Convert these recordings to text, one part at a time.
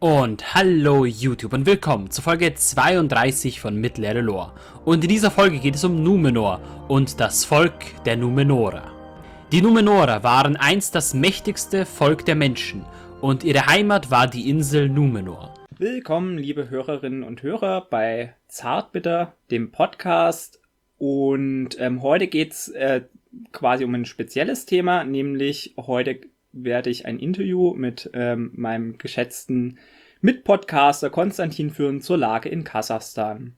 Und hallo YouTube und willkommen zur Folge 32 von Mittlere Lore. Und in dieser Folge geht es um Numenor und das Volk der Numenorer. Die Numenorer waren einst das mächtigste Volk der Menschen und ihre Heimat war die Insel Numenor. Willkommen, liebe Hörerinnen und Hörer, bei Zartbitter, dem Podcast. Und heute geht's quasi um ein spezielles Thema, nämlich heute werde ich ein Interview mit meinem geschätzten Mitpodcaster Konstantin führen zur Lage in Kasachstan.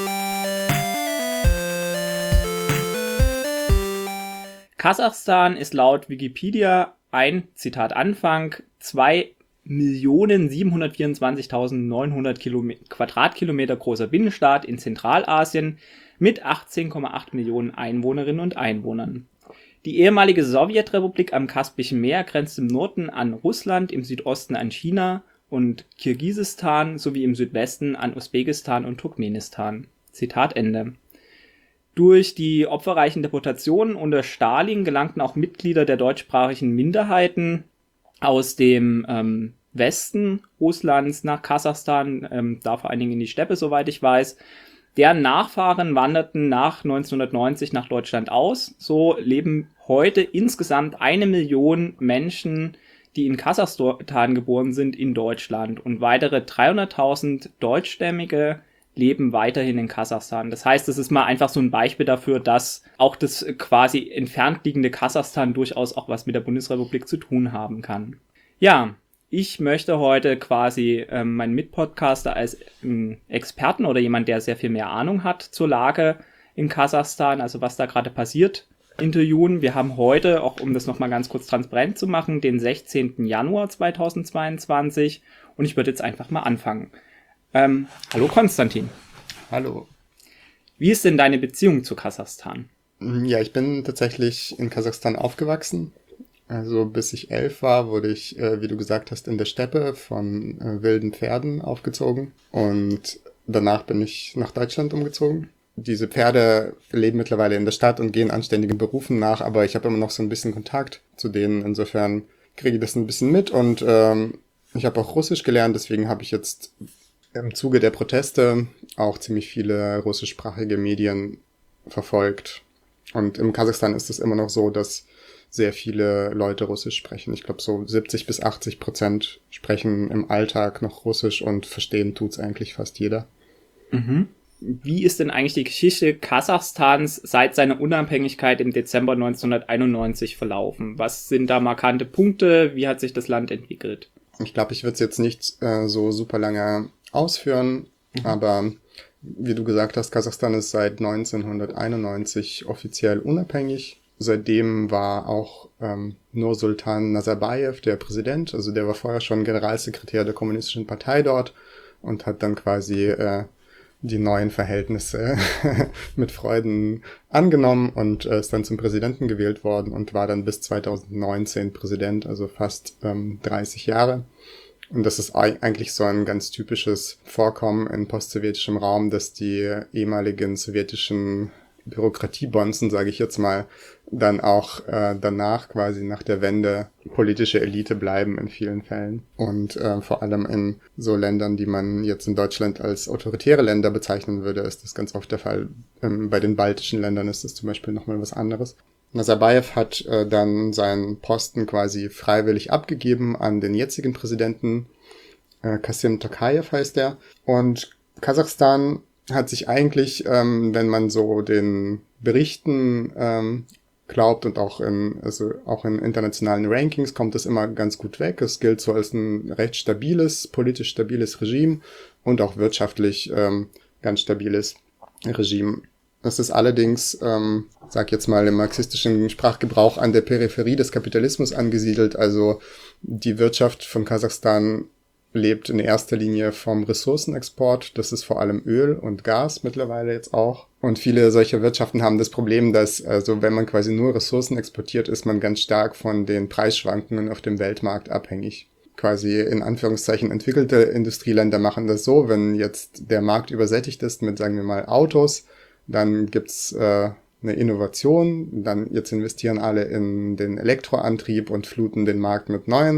Kasachstan ist laut Wikipedia ein, Zitat Anfang, 2.724.900 Quadratkilometer großer Binnenstaat in Zentralasien mit 18,8 Millionen Einwohnerinnen und Einwohnern. Die ehemalige Sowjetrepublik am Kaspischen Meer grenzt im Norden an Russland, im Südosten an China und Kirgisistan sowie im Südwesten an Usbekistan und Turkmenistan. Zitat Ende. Durch die opferreichen Deportationen unter Stalin gelangten auch Mitglieder der deutschsprachigen Minderheiten aus dem Westen Russlands nach Kasachstan, da vor allen Dingen in die Steppe, soweit ich weiß. Deren Nachfahren wanderten nach 1990 nach Deutschland aus. So leben heute insgesamt 1 Million Menschen, die in Kasachstan geboren sind, in Deutschland. Und weitere 300.000 Deutschstämmige leben weiterhin in Kasachstan. Das heißt, das ist mal einfach so ein Beispiel dafür, dass auch das quasi entfernt liegende Kasachstan durchaus auch was mit der Bundesrepublik zu tun haben kann. Ja, ich möchte heute quasi meinen Mitpodcaster als Experten oder jemand, der sehr viel mehr Ahnung hat zur Lage in Kasachstan, also was da gerade passiert, interviewen. Wir haben heute, auch um das nochmal ganz kurz transparent zu machen, den 16. Januar 2022 und ich würde jetzt einfach mal anfangen. Hallo Konstantin. Hallo. Wie ist denn deine Beziehung zu Kasachstan? Ja, ich bin tatsächlich in Kasachstan aufgewachsen. Also bis ich 11 war, wurde ich, wie du gesagt hast, in der Steppe von wilden Pferden aufgezogen. Und danach bin ich nach Deutschland umgezogen. Diese Pferde leben mittlerweile in der Stadt und gehen anständigen Berufen nach, aber ich habe immer noch so ein bisschen Kontakt zu denen. Insofern kriege ich das ein bisschen mit und ich habe auch Russisch gelernt, deswegen habe ich jetzt im Zuge der Proteste auch ziemlich viele russischsprachige Medien verfolgt. Und im Kasachstan ist es immer noch so, dass sehr viele Leute Russisch sprechen. Ich glaube, so 70-80% sprechen im Alltag noch Russisch und verstehen tut's eigentlich fast jeder. Mhm. Wie ist denn eigentlich die Geschichte Kasachstans seit seiner Unabhängigkeit im Dezember 1991 verlaufen? Was sind da markante Punkte? Wie hat sich das Land entwickelt? Ich glaube, ich würde es jetzt nicht so super lange ausführen, aber wie du gesagt hast, Kasachstan ist seit 1991 offiziell unabhängig. Seitdem war auch Nursultan Nazarbayev der Präsident, also der war vorher schon Generalsekretär der Kommunistischen Partei dort und hat dann quasi die neuen Verhältnisse mit Freuden angenommen und ist dann zum Präsidenten gewählt worden und war dann bis 2019 Präsident, also fast 30 Jahre. Und das ist eigentlich so ein ganz typisches Vorkommen in postsowjetischem Raum, dass die ehemaligen sowjetischen Bürokratiebonzen, sage ich jetzt mal, dann auch danach quasi nach der Wende politische Elite bleiben in vielen Fällen. Und vor allem in so Ländern, die man jetzt in Deutschland als autoritäre Länder bezeichnen würde, ist das ganz oft der Fall. Bei den baltischen Ländern ist das zum Beispiel nochmal was anderes. Nazarbayev hat dann seinen Posten quasi freiwillig abgegeben an den jetzigen Präsidenten, Kassym Tokayev heißt er. Und Kasachstan hat sich eigentlich, wenn man so den Berichten glaubt und auch in internationalen Rankings kommt es immer ganz gut weg. Es gilt so als ein recht stabiles, politisch stabiles Regime und auch wirtschaftlich ganz stabiles Regime. Es ist allerdings, sag jetzt mal im marxistischen Sprachgebrauch, an der Peripherie des Kapitalismus angesiedelt. Also die Wirtschaft von Kasachstan lebt in erster Linie vom Ressourcenexport. Das ist vor allem Öl und Gas mittlerweile jetzt auch. Und viele solcher Wirtschaften haben das Problem, dass, also wenn man quasi nur Ressourcen exportiert, ist man ganz stark von den Preisschwankungen auf dem Weltmarkt abhängig. Quasi in Anführungszeichen entwickelte Industrieländer machen das so, wenn jetzt der Markt übersättigt ist mit, sagen wir mal, Autos, dann gibt's eine Innovation, dann jetzt investieren alle in den Elektroantrieb und fluten den Markt mit neuen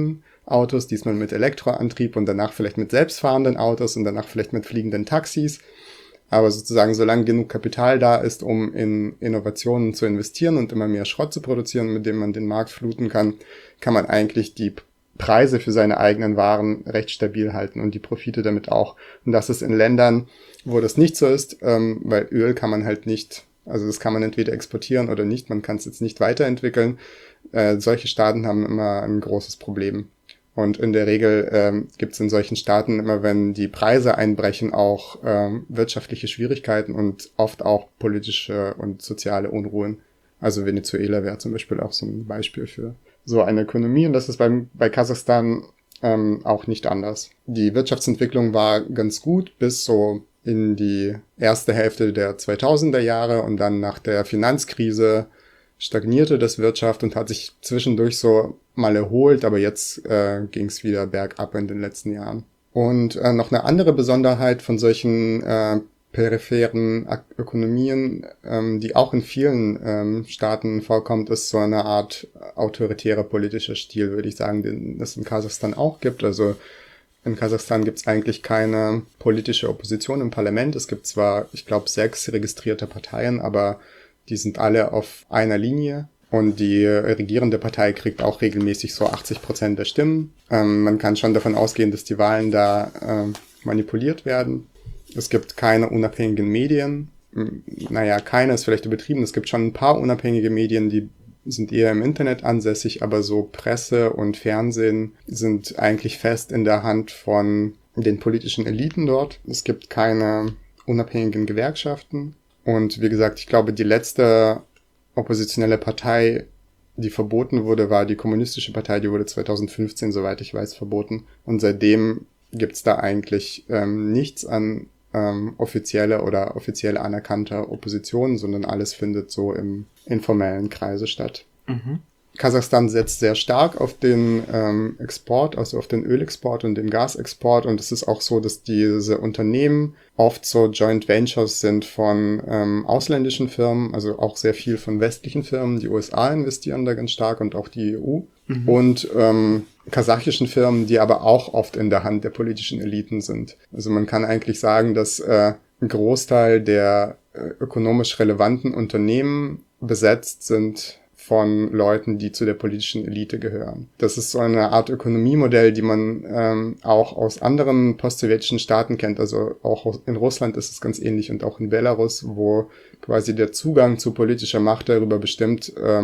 Autos, diesmal mit Elektroantrieb und danach vielleicht mit selbstfahrenden Autos und danach vielleicht mit fliegenden Taxis. Aber sozusagen, solange genug Kapital da ist, um in Innovationen zu investieren und immer mehr Schrott zu produzieren, mit dem man den Markt fluten kann, kann man eigentlich die Preise für seine eigenen Waren recht stabil halten und die Profite damit auch. Und das ist in Ländern, wo das nicht so ist, weil Öl kann man halt nicht, also das kann man entweder exportieren oder nicht, man kann es jetzt nicht weiterentwickeln. Solche Staaten haben immer ein großes Problem. Und in der Regel gibt es in solchen Staaten immer, wenn die Preise einbrechen, auch wirtschaftliche Schwierigkeiten und oft auch politische und soziale Unruhen. Also Venezuela wäre zum Beispiel auch so ein Beispiel für so eine Ökonomie. Und das ist bei Kasachstan auch nicht anders. Die Wirtschaftsentwicklung war ganz gut bis so in die erste Hälfte der 2000er Jahre und dann nach der Finanzkrise stagnierte das Wirtschaft und hat sich zwischendurch so mal erholt, aber jetzt ging es wieder bergab in den letzten Jahren. Und noch eine andere Besonderheit von solchen peripheren Ökonomien, die auch in vielen Staaten vorkommt, ist so eine Art autoritärer politischer Stil, würde ich sagen, den es in Kasachstan auch gibt. Also in Kasachstan gibt es eigentlich keine politische Opposition im Parlament. Es gibt zwar, ich glaube, 6 registrierte Parteien, aber die sind alle auf einer Linie und die regierende Partei kriegt auch regelmäßig so 80% der Stimmen. Man kann schon davon ausgehen, dass die Wahlen da manipuliert werden. Es gibt keine unabhängigen Medien. Naja, keine ist vielleicht übertrieben. Es gibt schon ein paar unabhängige Medien, die sind eher im Internet ansässig, aber so Presse und Fernsehen sind eigentlich fest in der Hand von den politischen Eliten dort. Es gibt keine unabhängigen Gewerkschaften. Und wie gesagt, ich glaube, die letzte oppositionelle Partei, die verboten wurde, war die Kommunistische Partei. Die wurde 2015, soweit ich weiß, verboten. Und seitdem gibt's da eigentlich nichts an offizielle oder offiziell anerkannter Opposition, sondern alles findet so im informellen Kreise statt. Mhm. Kasachstan setzt sehr stark auf den Export, also auf den Ölexport und den Gasexport. Und es ist auch so, dass diese Unternehmen oft so Joint Ventures sind von ausländischen Firmen, also auch sehr viel von westlichen Firmen. Die USA investieren da ganz stark und auch die EU. Mhm. Und kasachischen Firmen, die aber auch oft in der Hand der politischen Eliten sind. Also man kann eigentlich sagen, dass ein Großteil der ökonomisch relevanten Unternehmen besetzt sind von Leuten, die zu der politischen Elite gehören. Das ist so eine Art Ökonomiemodell, die man auch aus anderen postsowjetischen Staaten kennt. Also auch in Russland ist es ganz ähnlich und auch in Belarus, wo quasi der Zugang zu politischer Macht darüber bestimmt,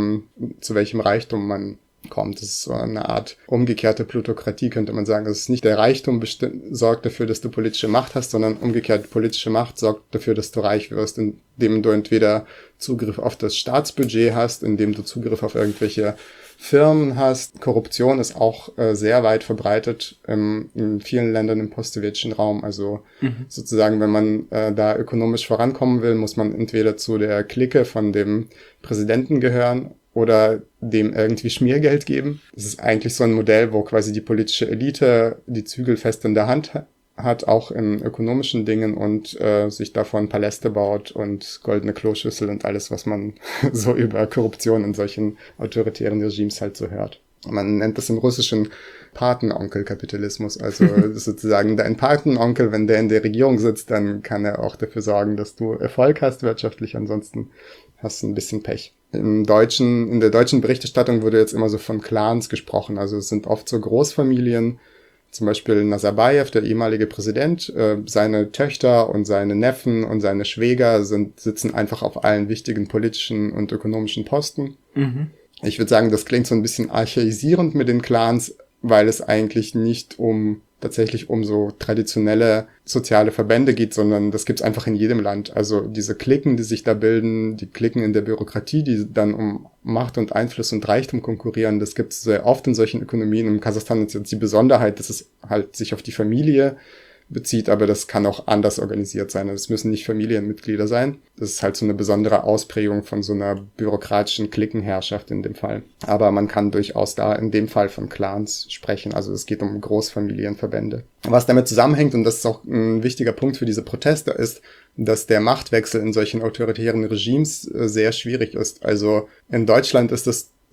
zu welchem Reichtum man kommt. Das ist so eine Art umgekehrte Plutokratie, könnte man sagen. Es ist nicht der Reichtum sorgt dafür, dass du politische Macht hast, sondern umgekehrt politische Macht sorgt dafür, dass du reich wirst, indem du entweder Zugriff auf das Staatsbudget hast, indem du Zugriff auf irgendwelche Firmen hast. Korruption ist auch sehr weit verbreitet in vielen Ländern im postsowjetischen Raum. Also sozusagen, wenn man da ökonomisch vorankommen will, muss man entweder zu der Clique von dem Präsidenten gehören oder dem irgendwie Schmiergeld geben. Das ist eigentlich so ein Modell, wo quasi die politische Elite die Zügel fest in der Hand hat, auch in ökonomischen Dingen und sich davon Paläste baut und goldene Kloschüssel und alles, was man so über Korruption in solchen autoritären Regimes halt so hört. Man nennt das im Russischen Patenonkel-Kapitalismus. Also sozusagen dein Patenonkel, wenn der in der Regierung sitzt, dann kann er auch dafür sorgen, dass du Erfolg hast wirtschaftlich, ansonsten hast du ein bisschen Pech. In der deutschen Berichterstattung wurde jetzt immer so von Clans gesprochen. Also es sind oft so Großfamilien, zum Beispiel Nazarbayev, der ehemalige Präsident, seine Töchter und seine Neffen und seine Schwäger sitzen einfach auf allen wichtigen politischen und ökonomischen Posten. Mhm. Ich würde sagen, das klingt so ein bisschen archaisierend mit den Clans, weil es eigentlich nicht tatsächlich um so traditionelle soziale Verbände geht, sondern das gibt's einfach in jedem Land. Also diese Cliquen, die sich da bilden, die Cliquen in der Bürokratie, die dann um Macht und Einfluss und Reichtum konkurrieren, das gibt's sehr oft in solchen Ökonomien. In Kasachstan ist jetzt die Besonderheit, dass es halt sich auf die Familie bezieht, aber das kann auch anders organisiert sein. Es müssen nicht Familienmitglieder sein. Das ist halt so eine besondere Ausprägung von so einer bürokratischen Cliquenherrschaft in dem Fall. Aber man kann durchaus da in dem Fall von Clans sprechen. Also es geht um Großfamilienverbände. Was damit zusammenhängt, und das ist auch ein wichtiger Punkt für diese Proteste, ist, dass der Machtwechsel in solchen autoritären Regimes sehr schwierig ist. Also in Deutschland ist es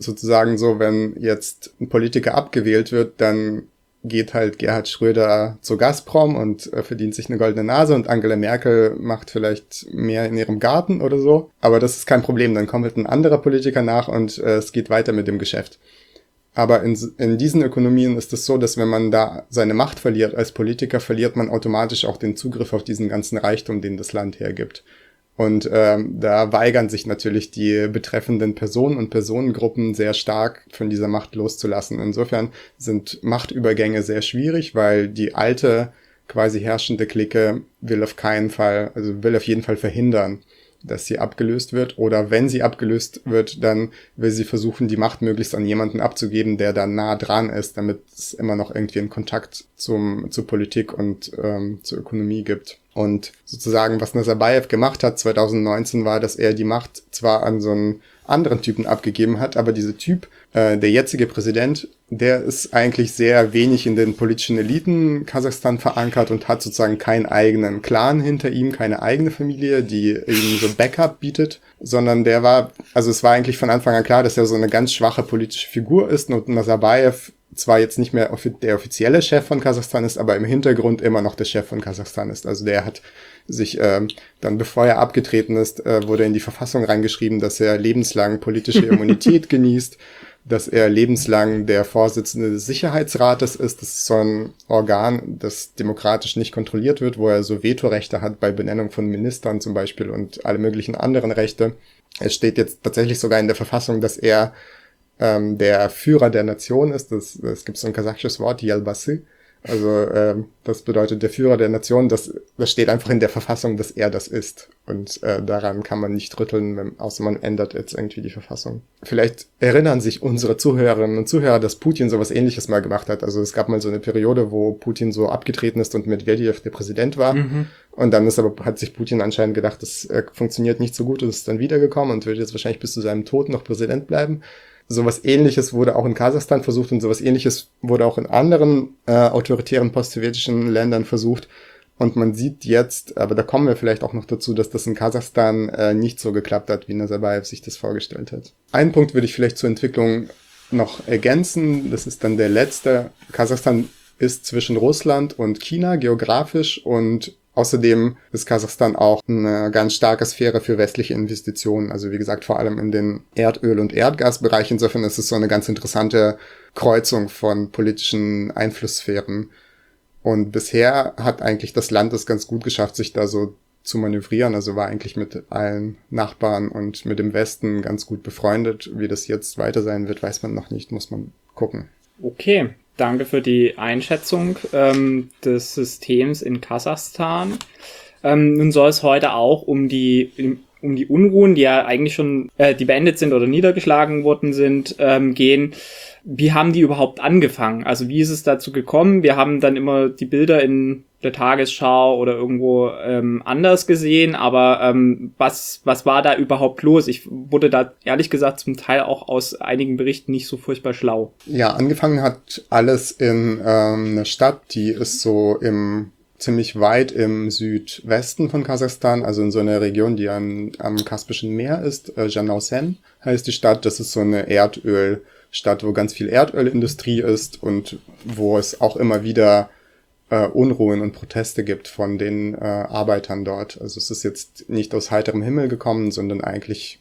sozusagen so, wenn jetzt ein Politiker abgewählt wird, dann geht halt Gerhard Schröder zu Gazprom und verdient sich eine goldene Nase und Angela Merkel macht vielleicht mehr in ihrem Garten oder so. Aber das ist kein Problem, dann kommt halt ein anderer Politiker nach und es geht weiter mit dem Geschäft. Aber in diesen Ökonomien ist es so, dass wenn man da seine Macht verliert als Politiker, verliert man automatisch auch den Zugriff auf diesen ganzen Reichtum, den das Land hergibt. Und da weigern sich natürlich die betreffenden Personen und Personengruppen sehr stark von dieser Macht loszulassen. Insofern sind Machtübergänge sehr schwierig, weil die alte, quasi herrschende Clique will auf jeden Fall verhindern, dass sie abgelöst wird. Oder wenn sie abgelöst wird, dann will sie versuchen, die Macht möglichst an jemanden abzugeben, der da nah dran ist, damit es immer noch irgendwie einen Kontakt zur Politik und zur Ökonomie gibt. Und sozusagen, was Nazarbayev gemacht hat 2019, war, dass er die Macht zwar an so einen anderen Typen abgegeben hat, aber dieser Typ, der jetzige Präsident, der ist eigentlich sehr wenig in den politischen Eliten Kasachstan verankert und hat sozusagen keinen eigenen Clan hinter ihm, keine eigene Familie, die ihm so Backup bietet, sondern es war eigentlich von Anfang an klar, dass er so eine ganz schwache politische Figur ist und Nazarbayev zwar jetzt nicht mehr der offizielle Chef von Kasachstan ist, aber im Hintergrund immer noch der Chef von Kasachstan ist. Also der hat sich dann, bevor er abgetreten ist, wurde in die Verfassung reingeschrieben, dass er lebenslang politische Immunität genießt, dass er lebenslang der Vorsitzende des Sicherheitsrates ist. Das ist so ein Organ, das demokratisch nicht kontrolliert wird, wo er so Vetorechte hat bei Benennung von Ministern zum Beispiel und alle möglichen anderen Rechte. Es steht jetzt tatsächlich sogar in der Verfassung, dass er der Führer der Nation ist. Es gibt so ein kasachisches Wort, Yelbasi. Also das bedeutet der Führer der Nation. Das steht einfach in der Verfassung, dass er das ist. Und daran kann man nicht rütteln, außer man ändert jetzt irgendwie die Verfassung. Vielleicht erinnern sich unsere Zuhörerinnen und Zuhörer, dass Putin sowas Ähnliches mal gemacht hat. Also es gab mal so eine Periode, wo Putin so abgetreten ist und Medvedev der Präsident war. Mhm. Und dann hat sich Putin anscheinend gedacht, das funktioniert nicht so gut und ist dann wiedergekommen und wird jetzt wahrscheinlich bis zu seinem Tod noch Präsident bleiben. Sowas Ähnliches wurde auch in Kasachstan versucht und sowas Ähnliches wurde auch in anderen autoritären post-sowjetischen Ländern versucht. Und man sieht jetzt, aber da kommen wir vielleicht auch noch dazu, dass das in Kasachstan nicht so geklappt hat, wie Nazarbayev sich das vorgestellt hat. Einen Punkt würde ich vielleicht zur Entwicklung noch ergänzen. Das ist dann der letzte. Kasachstan ist zwischen Russland und China geografisch und außerdem ist Kasachstan auch eine ganz starke Sphäre für westliche Investitionen. Also wie gesagt, vor allem in den Erdöl- und Erdgasbereich. Insofern ist es so eine ganz interessante Kreuzung von politischen Einflusssphären. Und bisher hat eigentlich das Land es ganz gut geschafft, sich da so zu manövrieren. Also war eigentlich mit allen Nachbarn und mit dem Westen ganz gut befreundet. Wie das jetzt weiter sein wird, weiß man noch nicht, muss man gucken. Okay. Danke für die Einschätzung des Systems in Kasachstan. Nun soll es heute auch um die Unruhen, die ja eigentlich schon die beendet sind oder niedergeschlagen worden sind, gehen. Wie haben die überhaupt angefangen? Also wie ist es dazu gekommen? Wir haben dann immer die Bilder in der Tagesschau oder irgendwo anders gesehen, aber was war da überhaupt los? Ich wurde da ehrlich gesagt zum Teil auch aus einigen Berichten nicht so furchtbar schlau. Ja, angefangen hat alles in einer Stadt, die ist so ziemlich weit im Südwesten von Kasachstan, also in so einer Region, die am Kaspischen Meer ist. Janausen heißt die Stadt. Das ist so eine Erdölstadt, wo ganz viel Erdölindustrie ist und wo es auch immer wieder Unruhen und Proteste gibt von den Arbeitern dort. Also es ist jetzt nicht aus heiterem Himmel gekommen, sondern eigentlich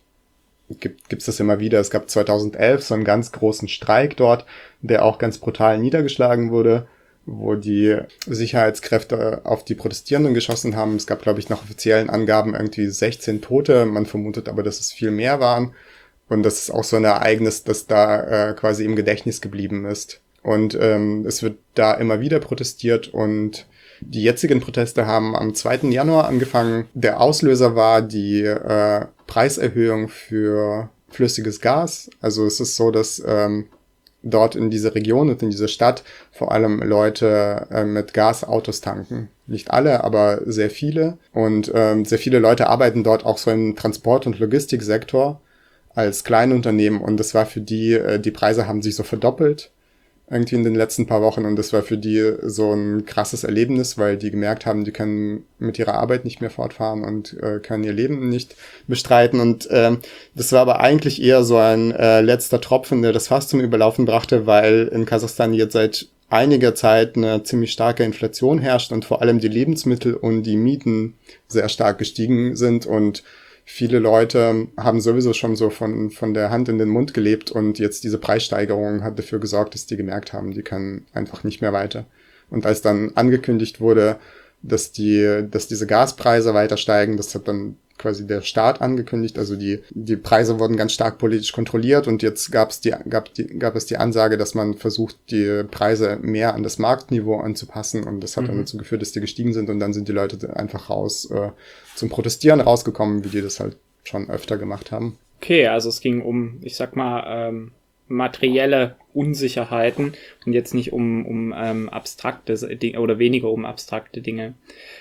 gibt's das immer wieder. Es gab 2011 so einen ganz großen Streik dort, der auch ganz brutal niedergeschlagen wurde, wo die Sicherheitskräfte auf die Protestierenden geschossen haben. Es gab, glaube ich, nach offiziellen Angaben irgendwie 16 Tote. Man vermutet aber, dass es viel mehr waren. Und das ist auch so ein Ereignis, das da quasi im Gedächtnis geblieben ist. Und es wird da immer wieder protestiert und die jetzigen Proteste haben am 2. Januar angefangen. Der Auslöser war die Preiserhöhung für flüssiges Gas. Also es ist so, dass dort in dieser Region und in dieser Stadt vor allem Leute mit Gasautos tanken. Nicht alle, aber sehr viele. Und sehr viele Leute arbeiten dort auch so im Transport- und Logistiksektor als Kleinunternehmen. Und das war für die Preise haben sich so verdoppelt. irgendwie in den letzten paar Wochen und das war für die so ein krasses Erlebnis, weil die gemerkt haben, die können mit ihrer Arbeit nicht mehr fortfahren und können ihr Leben nicht bestreiten und das war aber eigentlich eher so ein letzter Tropfen, der das Fass zum Überlaufen brachte, weil in Kasachstan jetzt seit einiger Zeit eine ziemlich starke Inflation herrscht und vor allem die Lebensmittel und die Mieten sehr stark gestiegen sind und viele Leute haben sowieso schon so von der Hand in den Mund gelebt und jetzt diese Preissteigerung hat dafür gesorgt, dass die gemerkt haben, die können einfach nicht mehr weiter. Und als dann angekündigt wurde, dass diese Gaspreise weiter steigen, das hat dann quasi der Staat angekündigt, also die Preise wurden ganz stark politisch kontrolliert und jetzt gab es die Ansage, dass man versucht, die Preise mehr an das Marktniveau anzupassen und das hat dann dazu geführt, dass die gestiegen sind und dann sind die Leute einfach zum Protestieren rausgekommen, wie die das halt schon öfter gemacht haben. Okay, also es ging um, ich sag mal, materielle Unsicherheiten und jetzt nicht um abstrakte Dinge oder weniger um abstrakte Dinge.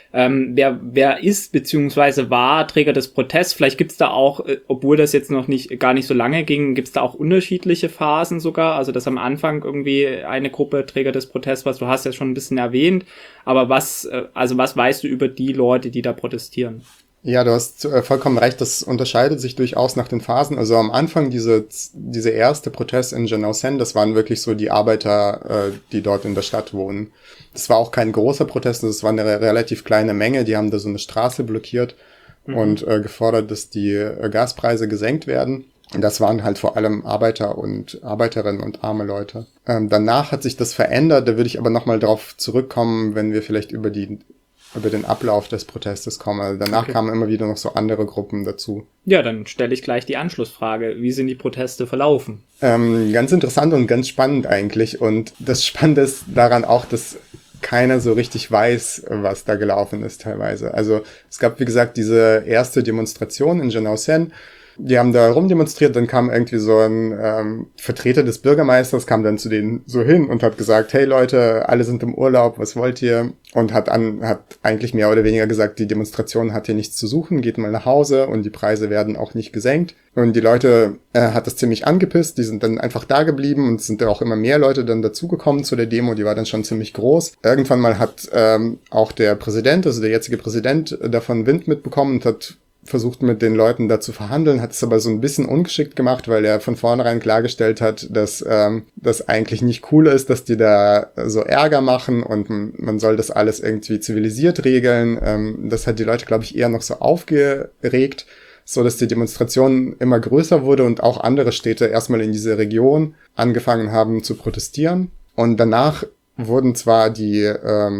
Wer ist beziehungsweise war Träger des Protests? Vielleicht gibt's da auch, obwohl das jetzt noch gar nicht so lange ging, gibt's da auch unterschiedliche Phasen sogar. Also dass am Anfang irgendwie eine Gruppe Träger des Protests war. Du hast ja schon ein bisschen erwähnt, aber was weißt du über die Leute, die da protestieren? Ja, du hast vollkommen recht, das unterscheidet sich durchaus nach den Phasen. Also am Anfang diese erste Protest in Janausen, das waren wirklich so die Arbeiter, die dort in der Stadt wohnen. Das war auch kein großer Protest, das war eine relativ kleine Menge, die haben da so eine Straße blockiert und gefordert, dass die Gaspreise gesenkt werden. Und das waren halt vor allem Arbeiter und Arbeiterinnen und arme Leute. Danach hat sich das verändert, da würde ich aber nochmal drauf zurückkommen, wenn wir vielleicht über den Ablauf des Protestes kommen. Also danach kamen immer wieder noch so andere Gruppen dazu. Ja, dann stelle ich gleich die Anschlussfrage. Wie sind die Proteste verlaufen? Ganz interessant und ganz spannend eigentlich. Und das Spannende ist daran auch, dass keiner so richtig weiß, was da gelaufen ist teilweise. Also es gab, wie gesagt, diese erste Demonstration in Janausen. Die haben da rumdemonstriert, dann kam irgendwie so ein Vertreter des Bürgermeisters, kam dann zu denen so hin und hat gesagt, hey Leute, alle sind im Urlaub, was wollt ihr? Und hat eigentlich mehr oder weniger gesagt, die Demonstration hat hier nichts zu suchen, geht mal nach Hause und die Preise werden auch nicht gesenkt. Und die Leute hat das ziemlich angepisst, die sind dann einfach da geblieben und es sind auch immer mehr Leute dann dazugekommen zu der Demo, die war dann schon ziemlich groß. Irgendwann mal hat auch der Präsident, also der jetzige Präsident, davon Wind mitbekommen und hat versucht mit den Leuten da zu verhandeln, hat es aber so ein bisschen ungeschickt gemacht, weil er von vornherein klargestellt hat, dass das eigentlich nicht cool ist, dass die da so Ärger machen und man soll das alles irgendwie zivilisiert regeln. Das hat die Leute, glaube ich, eher noch so aufgeregt, so dass die Demonstration immer größer wurde und auch andere Städte erstmal in dieser Region angefangen haben zu protestieren. Und danach wurden zwar die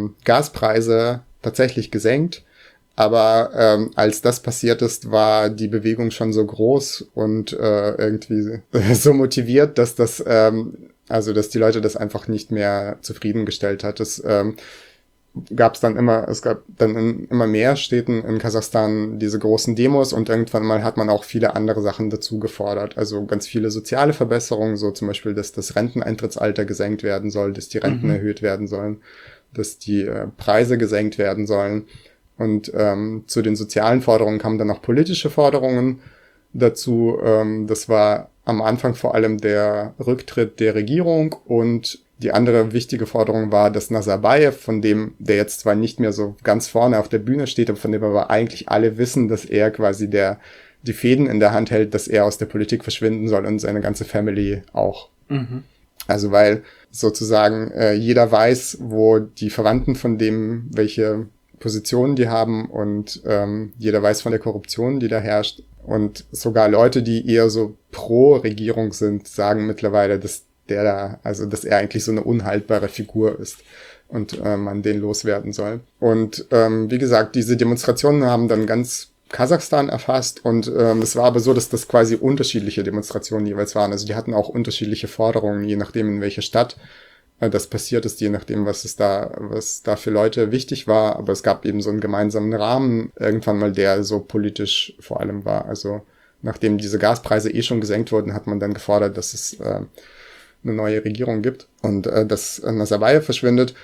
Gaspreise tatsächlich gesenkt, aber als das passiert ist, war die Bewegung schon so groß und irgendwie so motiviert, dass dass die Leute das einfach nicht mehr zufriedengestellt hat. Es gab dann in immer mehr Städten in Kasachstan diese großen Demos und irgendwann mal hat man auch viele andere Sachen dazu gefordert. Also ganz viele soziale Verbesserungen, so zum Beispiel, dass das Renteneintrittsalter gesenkt werden soll, dass die Renten erhöht werden sollen, dass die Preise gesenkt werden sollen. Und zu den sozialen Forderungen kamen dann auch politische Forderungen dazu. Das war am Anfang vor allem der Rücktritt der Regierung und die andere wichtige Forderung war, dass Nazarbayev, von dem, der jetzt zwar nicht mehr so ganz vorne auf der Bühne steht, aber von dem aber eigentlich alle wissen, dass er quasi die Fäden in der Hand hält, dass er aus der Politik verschwinden soll und seine ganze Family auch. Also weil sozusagen jeder weiß, wo die Verwandten von dem, welche Positionen die haben und jeder weiß von der Korruption, die da herrscht. Und sogar Leute, die eher so pro Regierung sind, sagen mittlerweile, dass er eigentlich so eine unhaltbare Figur ist und man den loswerden soll. Und wie gesagt, diese Demonstrationen haben dann ganz Kasachstan erfasst und es war aber so, dass das quasi unterschiedliche Demonstrationen jeweils waren. Also die hatten auch unterschiedliche Forderungen, je nachdem in welcher Stadt das passiert ist, je nachdem, was da für Leute wichtig war. Aber es gab eben so einen gemeinsamen Rahmen irgendwann mal, der so politisch vor allem war. Also nachdem diese Gaspreise schon gesenkt wurden, hat man dann gefordert, dass es eine neue Regierung gibt und dass Nazarbayev verschwindet.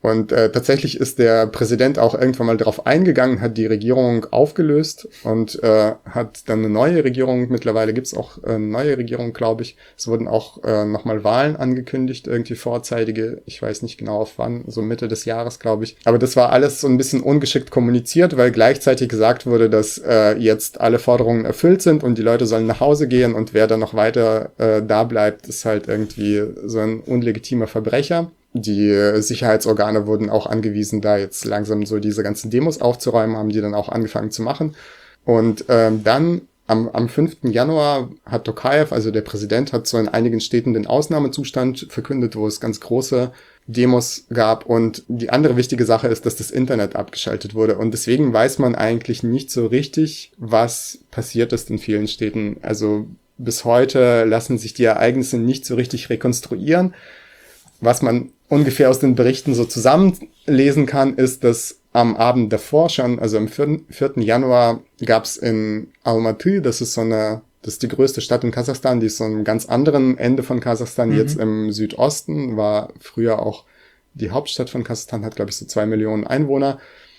Und tatsächlich ist der Präsident auch irgendwann mal darauf eingegangen, hat die Regierung aufgelöst und hat dann eine neue Regierung. Mittlerweile gibt's auch eine neue Regierung, glaube ich. Es wurden auch nochmal Wahlen angekündigt, irgendwie vorzeitige. Ich weiß nicht genau auf wann, so Mitte des Jahres, glaube ich. Aber das war alles so ein bisschen ungeschickt kommuniziert, weil gleichzeitig gesagt wurde, dass jetzt alle Forderungen erfüllt sind und die Leute sollen nach Hause gehen und wer dann noch weiter da bleibt, ist halt irgendwie so ein unlegitimer Verbrecher. Die Sicherheitsorgane wurden auch angewiesen, da jetzt langsam so diese ganzen Demos aufzuräumen, haben die dann auch angefangen zu machen. Und dann am 5. Januar hat Tokayev, also der Präsident, hat so in einigen Städten den Ausnahmezustand verkündet, wo es ganz große Demos gab. Und die andere wichtige Sache ist, dass das Internet abgeschaltet wurde. Und deswegen weiß man eigentlich nicht so richtig, was passiert ist in vielen Städten. Also bis heute lassen sich die Ereignisse nicht so richtig rekonstruieren. Was man ungefähr aus den Berichten so zusammenlesen kann, ist, dass am Abend davor schon, also am 4. Januar, gab es in Almaty, das ist die größte Stadt in Kasachstan, die ist so am ganz anderen Ende von Kasachstan, jetzt im Südosten, war früher auch die Hauptstadt von Kasachstan, hat glaube ich so 2 Millionen Einwohner.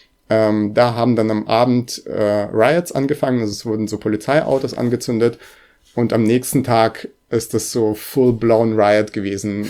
Da haben dann am Abend Riots angefangen, also es wurden so Polizeiautos angezündet und am nächsten Tag ist das so full-blown Riot gewesen.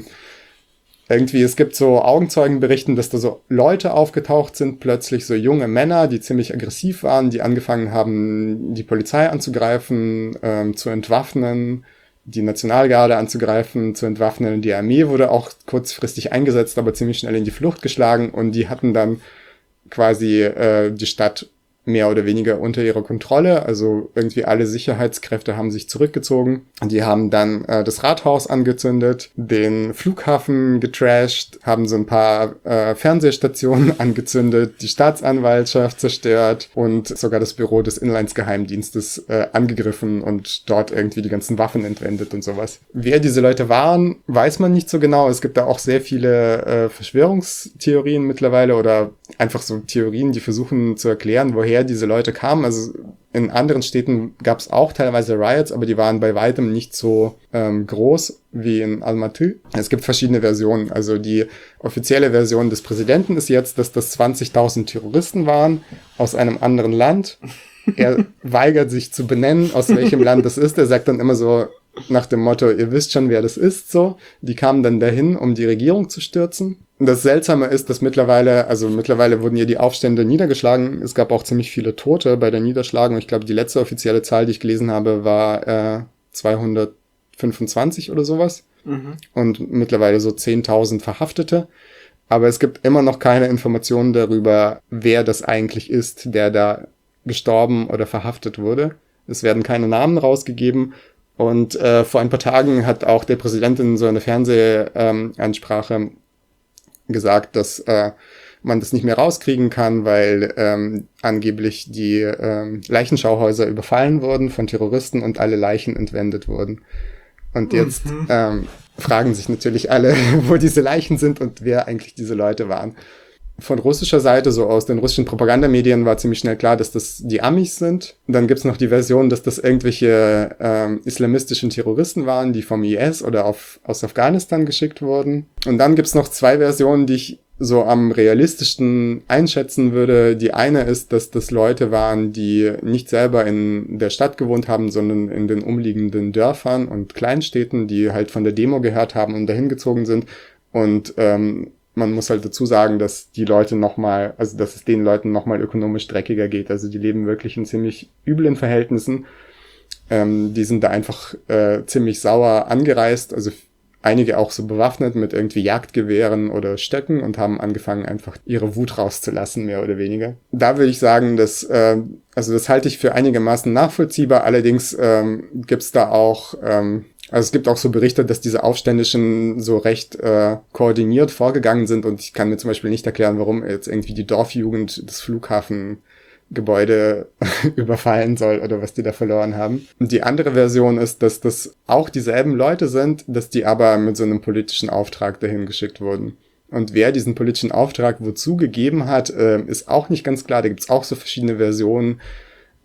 Irgendwie, es gibt so Augenzeugenberichten, dass da so Leute aufgetaucht sind, plötzlich so junge Männer, die ziemlich aggressiv waren, die angefangen haben, die Polizei anzugreifen, zu entwaffnen, die Nationalgarde anzugreifen, zu entwaffnen. Die Armee wurde auch kurzfristig eingesetzt, aber ziemlich schnell in die Flucht geschlagen und die hatten dann quasi die Stadt mehr oder weniger unter ihrer Kontrolle. Also irgendwie alle Sicherheitskräfte haben sich zurückgezogen. Die haben dann das Rathaus angezündet, den Flughafen getrasht, haben so ein paar Fernsehstationen angezündet, die Staatsanwaltschaft zerstört und sogar das Büro des Inlandsgeheimdienstes angegriffen und dort irgendwie die ganzen Waffen entwendet und sowas. Wer diese Leute waren, weiß man nicht so genau. Es gibt da auch sehr viele Verschwörungstheorien mittlerweile oder einfach so Theorien, die versuchen zu erklären, woher diese Leute kamen. Also in anderen Städten gab es auch teilweise Riots, aber die waren bei weitem nicht so groß wie in Almaty. Es gibt verschiedene Versionen. Also die offizielle Version des Präsidenten ist jetzt, dass das 20.000 Terroristen waren aus einem anderen Land. Er weigert sich zu benennen, aus welchem Land das ist. Er sagt dann immer so nach dem Motto, ihr wisst schon, wer das ist, so. Die kamen dann dahin, um die Regierung zu stürzen. Und das Seltsame ist, dass mittlerweile wurden ja die Aufstände niedergeschlagen. Es gab auch ziemlich viele Tote bei der Niederschlagung. Ich glaube, die letzte offizielle Zahl, die ich gelesen habe, war 225 oder sowas. Und mittlerweile so 10.000 Verhaftete. Aber es gibt immer noch keine Informationen darüber, wer das eigentlich ist, der da gestorben oder verhaftet wurde. Es werden keine Namen rausgegeben. Und vor ein paar Tagen hat auch der Präsident in so einer Fernsehansprache gesagt, dass man das nicht mehr rauskriegen kann, weil angeblich die Leichenschauhäuser überfallen wurden von Terroristen und alle Leichen entwendet wurden. Und jetzt fragen sich natürlich alle, wo diese Leichen sind und wer eigentlich diese Leute waren. Von russischer Seite, so aus den russischen Propagandamedien, war ziemlich schnell klar, dass das die Amis sind. Und dann gibt's noch die Version, dass das irgendwelche islamistischen Terroristen waren, die vom IS oder aus Afghanistan geschickt wurden. Und dann gibt's noch zwei Versionen, die ich so am realistischsten einschätzen würde. Die eine ist, dass das Leute waren, die nicht selber in der Stadt gewohnt haben, sondern in den umliegenden Dörfern und Kleinstädten, die halt von der Demo gehört haben und dahin gezogen sind. Und man muss halt dazu sagen, dass die Leute dass es den Leuten nochmal ökonomisch dreckiger geht. Also die leben wirklich in ziemlich üblen Verhältnissen. Die sind da einfach ziemlich sauer angereist. Also einige auch so bewaffnet mit irgendwie Jagdgewehren oder Stöcken und haben angefangen, einfach ihre Wut rauszulassen, mehr oder weniger. Da würde ich sagen, dass das halte ich für einigermaßen nachvollziehbar. Allerdings gibt's da auch es gibt auch so Berichte, dass diese Aufständischen so recht koordiniert vorgegangen sind und ich kann mir zum Beispiel nicht erklären, warum jetzt irgendwie die Dorfjugend das Flughafengebäude überfallen soll oder was die da verloren haben. Und die andere Version ist, dass das auch dieselben Leute sind, dass die aber mit so einem politischen Auftrag dahin geschickt wurden. Und wer diesen politischen Auftrag wozu gegeben hat, ist auch nicht ganz klar. Da gibt's auch so verschiedene Versionen.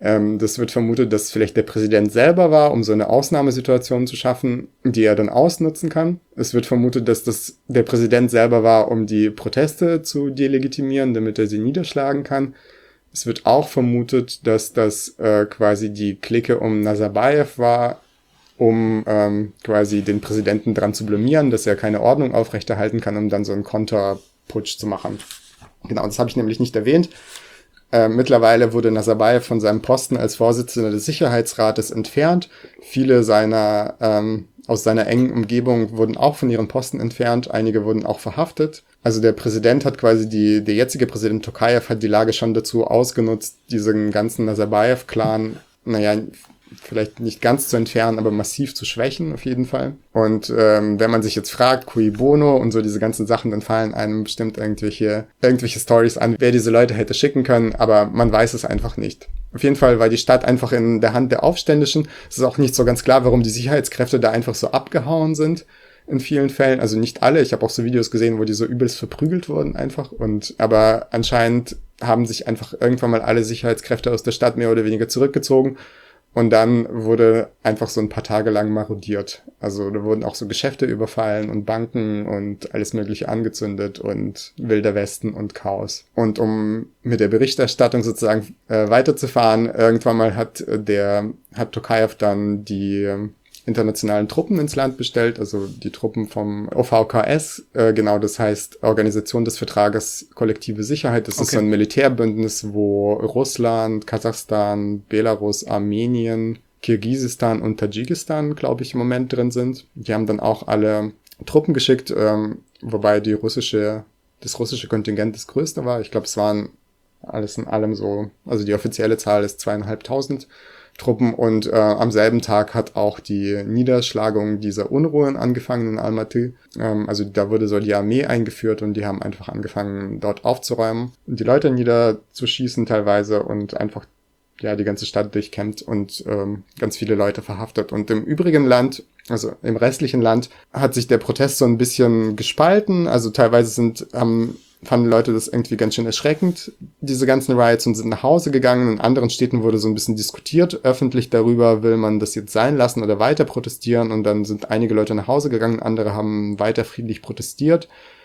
Das wird vermutet, dass vielleicht der Präsident selber war, um so eine Ausnahmesituation zu schaffen, die er dann ausnutzen kann. Es wird vermutet, dass das der Präsident selber war, um die Proteste zu delegitimieren, damit er sie niederschlagen kann. Es wird auch vermutet, dass das quasi die Clique um Nazarbayev war, um quasi den Präsidenten dran zu blamieren, dass er keine Ordnung aufrechterhalten kann, um dann so einen Konterputsch zu machen. Genau, das habe ich nämlich nicht erwähnt. Mittlerweile wurde Nazarbayev von seinem Posten als Vorsitzender des Sicherheitsrates entfernt. Viele aus seiner engen Umgebung wurden auch von ihren Posten entfernt. Einige wurden auch verhaftet. Also der Präsident hat quasi der jetzige Präsident Tokayev hat die Lage schon dazu ausgenutzt, diesen ganzen Nazarbayev-Clan, vielleicht nicht ganz zu entfernen, aber massiv zu schwächen auf jeden Fall. Und wenn man sich jetzt fragt, cui bono und so diese ganzen Sachen, dann fallen einem bestimmt irgendwelche Stories an, wer diese Leute hätte schicken können, aber man weiß es einfach nicht. Auf jeden Fall war die Stadt einfach in der Hand der Aufständischen. Es ist auch nicht so ganz klar, warum die Sicherheitskräfte da einfach so abgehauen sind in vielen Fällen. Also nicht alle. Ich habe auch so Videos gesehen, wo die so übelst verprügelt wurden einfach. Aber anscheinend haben sich einfach irgendwann mal alle Sicherheitskräfte aus der Stadt mehr oder weniger zurückgezogen. Und dann wurde einfach so ein paar Tage lang marodiert. Also da wurden auch so Geschäfte überfallen und Banken und alles Mögliche angezündet und Wilder Westen und Chaos. Und um mit der Berichterstattung sozusagen weiterzufahren, irgendwann mal hat Tokayev dann die internationalen Truppen ins Land bestellt, also die Truppen vom OVKS, das heißt Organisation des Vertrages Kollektive Sicherheit. Das ist so ein Militärbündnis, wo Russland, Kasachstan, Belarus, Armenien, Kirgisistan und Tadschikistan, glaube ich, im Moment drin sind. Die haben dann auch alle Truppen geschickt, wobei das russische Kontingent das größte war. Ich glaube, es waren alles in allem so, also die offizielle Zahl ist 2.500 Truppen und am selben Tag hat auch die Niederschlagung dieser Unruhen angefangen in Almaty. Also da wurde so die Armee eingeführt und die haben einfach angefangen, dort aufzuräumen und die Leute niederzuschießen teilweise und einfach die ganze Stadt durchkämmt und ganz viele Leute verhaftet. Und im übrigen Land, also im restlichen Land, hat sich der Protest so ein bisschen gespalten. Also teilweise fanden Leute das irgendwie ganz schön erschreckend, diese ganzen Riots, und sind nach Hause gegangen. In anderen Städten wurde so ein bisschen diskutiert öffentlich darüber, will man das jetzt sein lassen oder weiter protestieren. Und dann sind einige Leute nach Hause gegangen, andere haben weiter friedlich protestiert.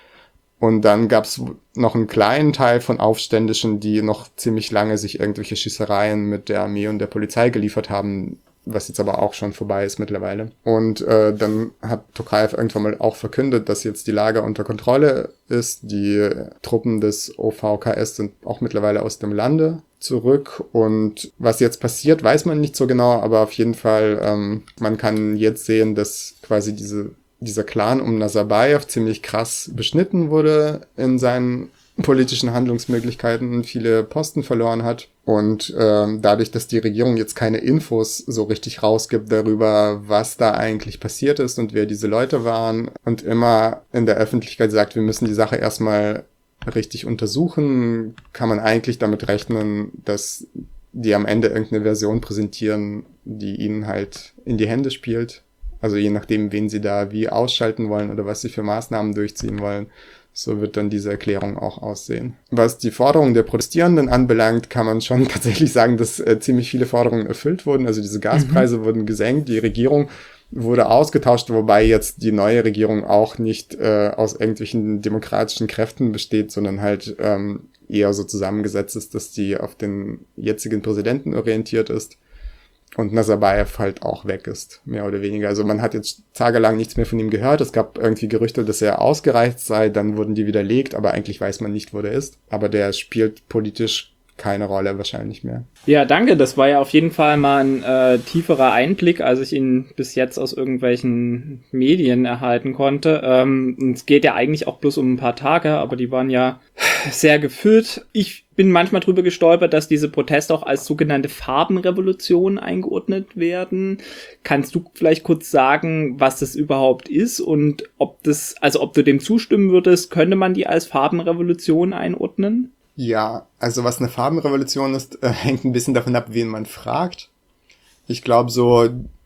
Und dann gab es noch einen kleinen Teil von Aufständischen, die noch ziemlich lange sich irgendwelche Schießereien mit der Armee und der Polizei geliefert haben, was jetzt aber auch schon vorbei ist mittlerweile. Und dann hat Tokayev irgendwann mal auch verkündet, dass jetzt die Lage unter Kontrolle ist. Die Truppen des OVKS sind auch mittlerweile aus dem Lande zurück. Und was jetzt passiert, weiß man nicht so genau, aber auf jeden Fall, man kann jetzt sehen, dass quasi dieser Clan um Nazarbayev ziemlich krass beschnitten wurde in seinen politischen Handlungsmöglichkeiten und viele Posten verloren hat. Und dadurch, dass die Regierung jetzt keine Infos so richtig rausgibt darüber, was da eigentlich passiert ist und wer diese Leute waren und immer in der Öffentlichkeit sagt, wir müssen die Sache erstmal richtig untersuchen, kann man eigentlich damit rechnen, dass die am Ende irgendeine Version präsentieren, die ihnen halt in die Hände spielt. Also je nachdem, wen sie da wie ausschalten wollen oder was sie für Maßnahmen durchziehen wollen. So wird dann diese Erklärung auch aussehen. Was die Forderungen der Protestierenden anbelangt, kann man schon tatsächlich sagen, dass ziemlich viele Forderungen erfüllt wurden. Also diese Gaspreise wurden gesenkt, die Regierung wurde ausgetauscht, wobei jetzt die neue Regierung auch nicht aus irgendwelchen demokratischen Kräften besteht, sondern halt eher so zusammengesetzt ist, dass die auf den jetzigen Präsidenten orientiert ist. Und Nazarbayev halt auch weg ist, mehr oder weniger. Also man hat jetzt tagelang nichts mehr von ihm gehört. Es gab irgendwie Gerüchte, dass er ausgereist sei. Dann wurden die widerlegt, aber eigentlich weiß man nicht, wo der ist. Aber der spielt politisch keine Rolle wahrscheinlich mehr. Ja, danke. Das war ja auf jeden Fall mal ein tieferer Einblick, als ich ihn bis jetzt aus irgendwelchen Medien erhalten konnte. Es geht ja eigentlich auch bloß um ein paar Tage, aber die waren ja sehr gefüllt. Ich bin manchmal drüber gestolpert, dass diese Proteste auch als sogenannte Farbenrevolution eingeordnet werden. Kannst du vielleicht kurz sagen, was das überhaupt ist und ob du dem zustimmen würdest, könnte man die als Farbenrevolution einordnen? Ja, also was eine Farbenrevolution ist, hängt ein bisschen davon ab, wen man fragt. Ich glaube so,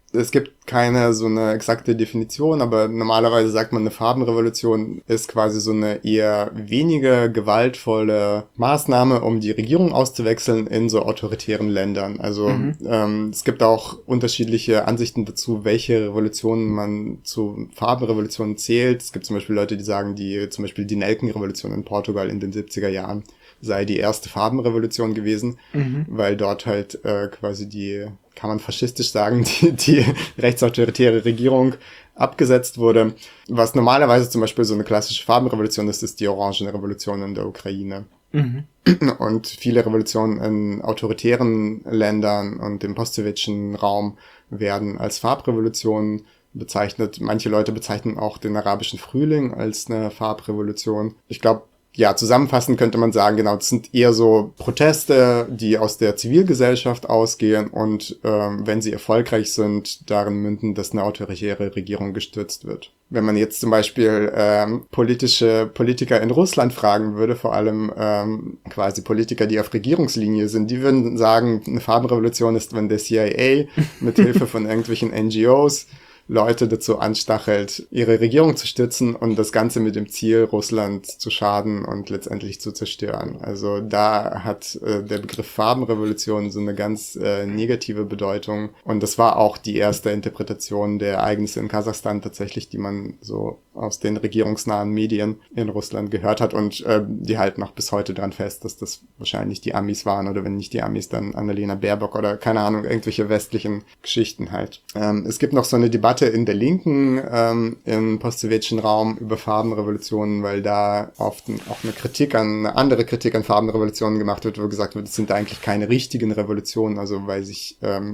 es gibt keine so eine exakte Definition, aber normalerweise sagt man, eine Farbenrevolution ist quasi so eine eher weniger gewaltvolle Maßnahme, um die Regierung auszuwechseln in so autoritären Ländern. Also es gibt auch unterschiedliche Ansichten dazu, welche Revolutionen man zu Farbenrevolutionen zählt. Es gibt zum Beispiel Leute, die sagen, zum Beispiel die Nelkenrevolution in Portugal in den 70er Jahren sei die erste Farbenrevolution gewesen, weil dort halt quasi kann man faschistisch sagen, die rechtsautoritäre Regierung abgesetzt wurde. Was normalerweise zum Beispiel so eine klassische Farbenrevolution ist die Orangenrevolution in der Ukraine. Und viele Revolutionen in autoritären Ländern und im postsowjetischen Raum werden als Farbrevolutionen bezeichnet. Manche Leute bezeichnen auch den arabischen Frühling als eine Farbrevolution. Ich glaube, ja, zusammenfassend könnte man sagen, genau, das sind eher so Proteste, die aus der Zivilgesellschaft ausgehen und wenn sie erfolgreich sind, darin münden, dass eine autoritäre Regierung gestürzt wird. Wenn man jetzt zum Beispiel Politiker in Russland fragen würde, vor allem quasi Politiker, die auf Regierungslinie sind, die würden sagen, eine Farbenrevolution ist, wenn der CIA mit Hilfe von irgendwelchen NGOs Leute dazu anstachelt, ihre Regierung zu stützen und das Ganze mit dem Ziel, Russland zu schaden und letztendlich zu zerstören. Also da hat der Begriff Farbenrevolution so eine ganz negative Bedeutung. Und das war auch die erste Interpretation der Ereignisse in Kasachstan tatsächlich, die man so aus den regierungsnahen Medien in Russland gehört hat. Und die halten auch bis heute dran fest, dass das wahrscheinlich die Amis waren oder wenn nicht die Amis, dann Annalena Baerbock oder keine Ahnung, irgendwelche westlichen Geschichten halt. Es gibt noch so eine Debatte in der Linken im postsowjetischen Raum über Farbenrevolutionen, weil da oft auch eine andere Kritik an Farbenrevolutionen gemacht wird, wo gesagt wird, es sind eigentlich keine richtigen Revolutionen, also weil sich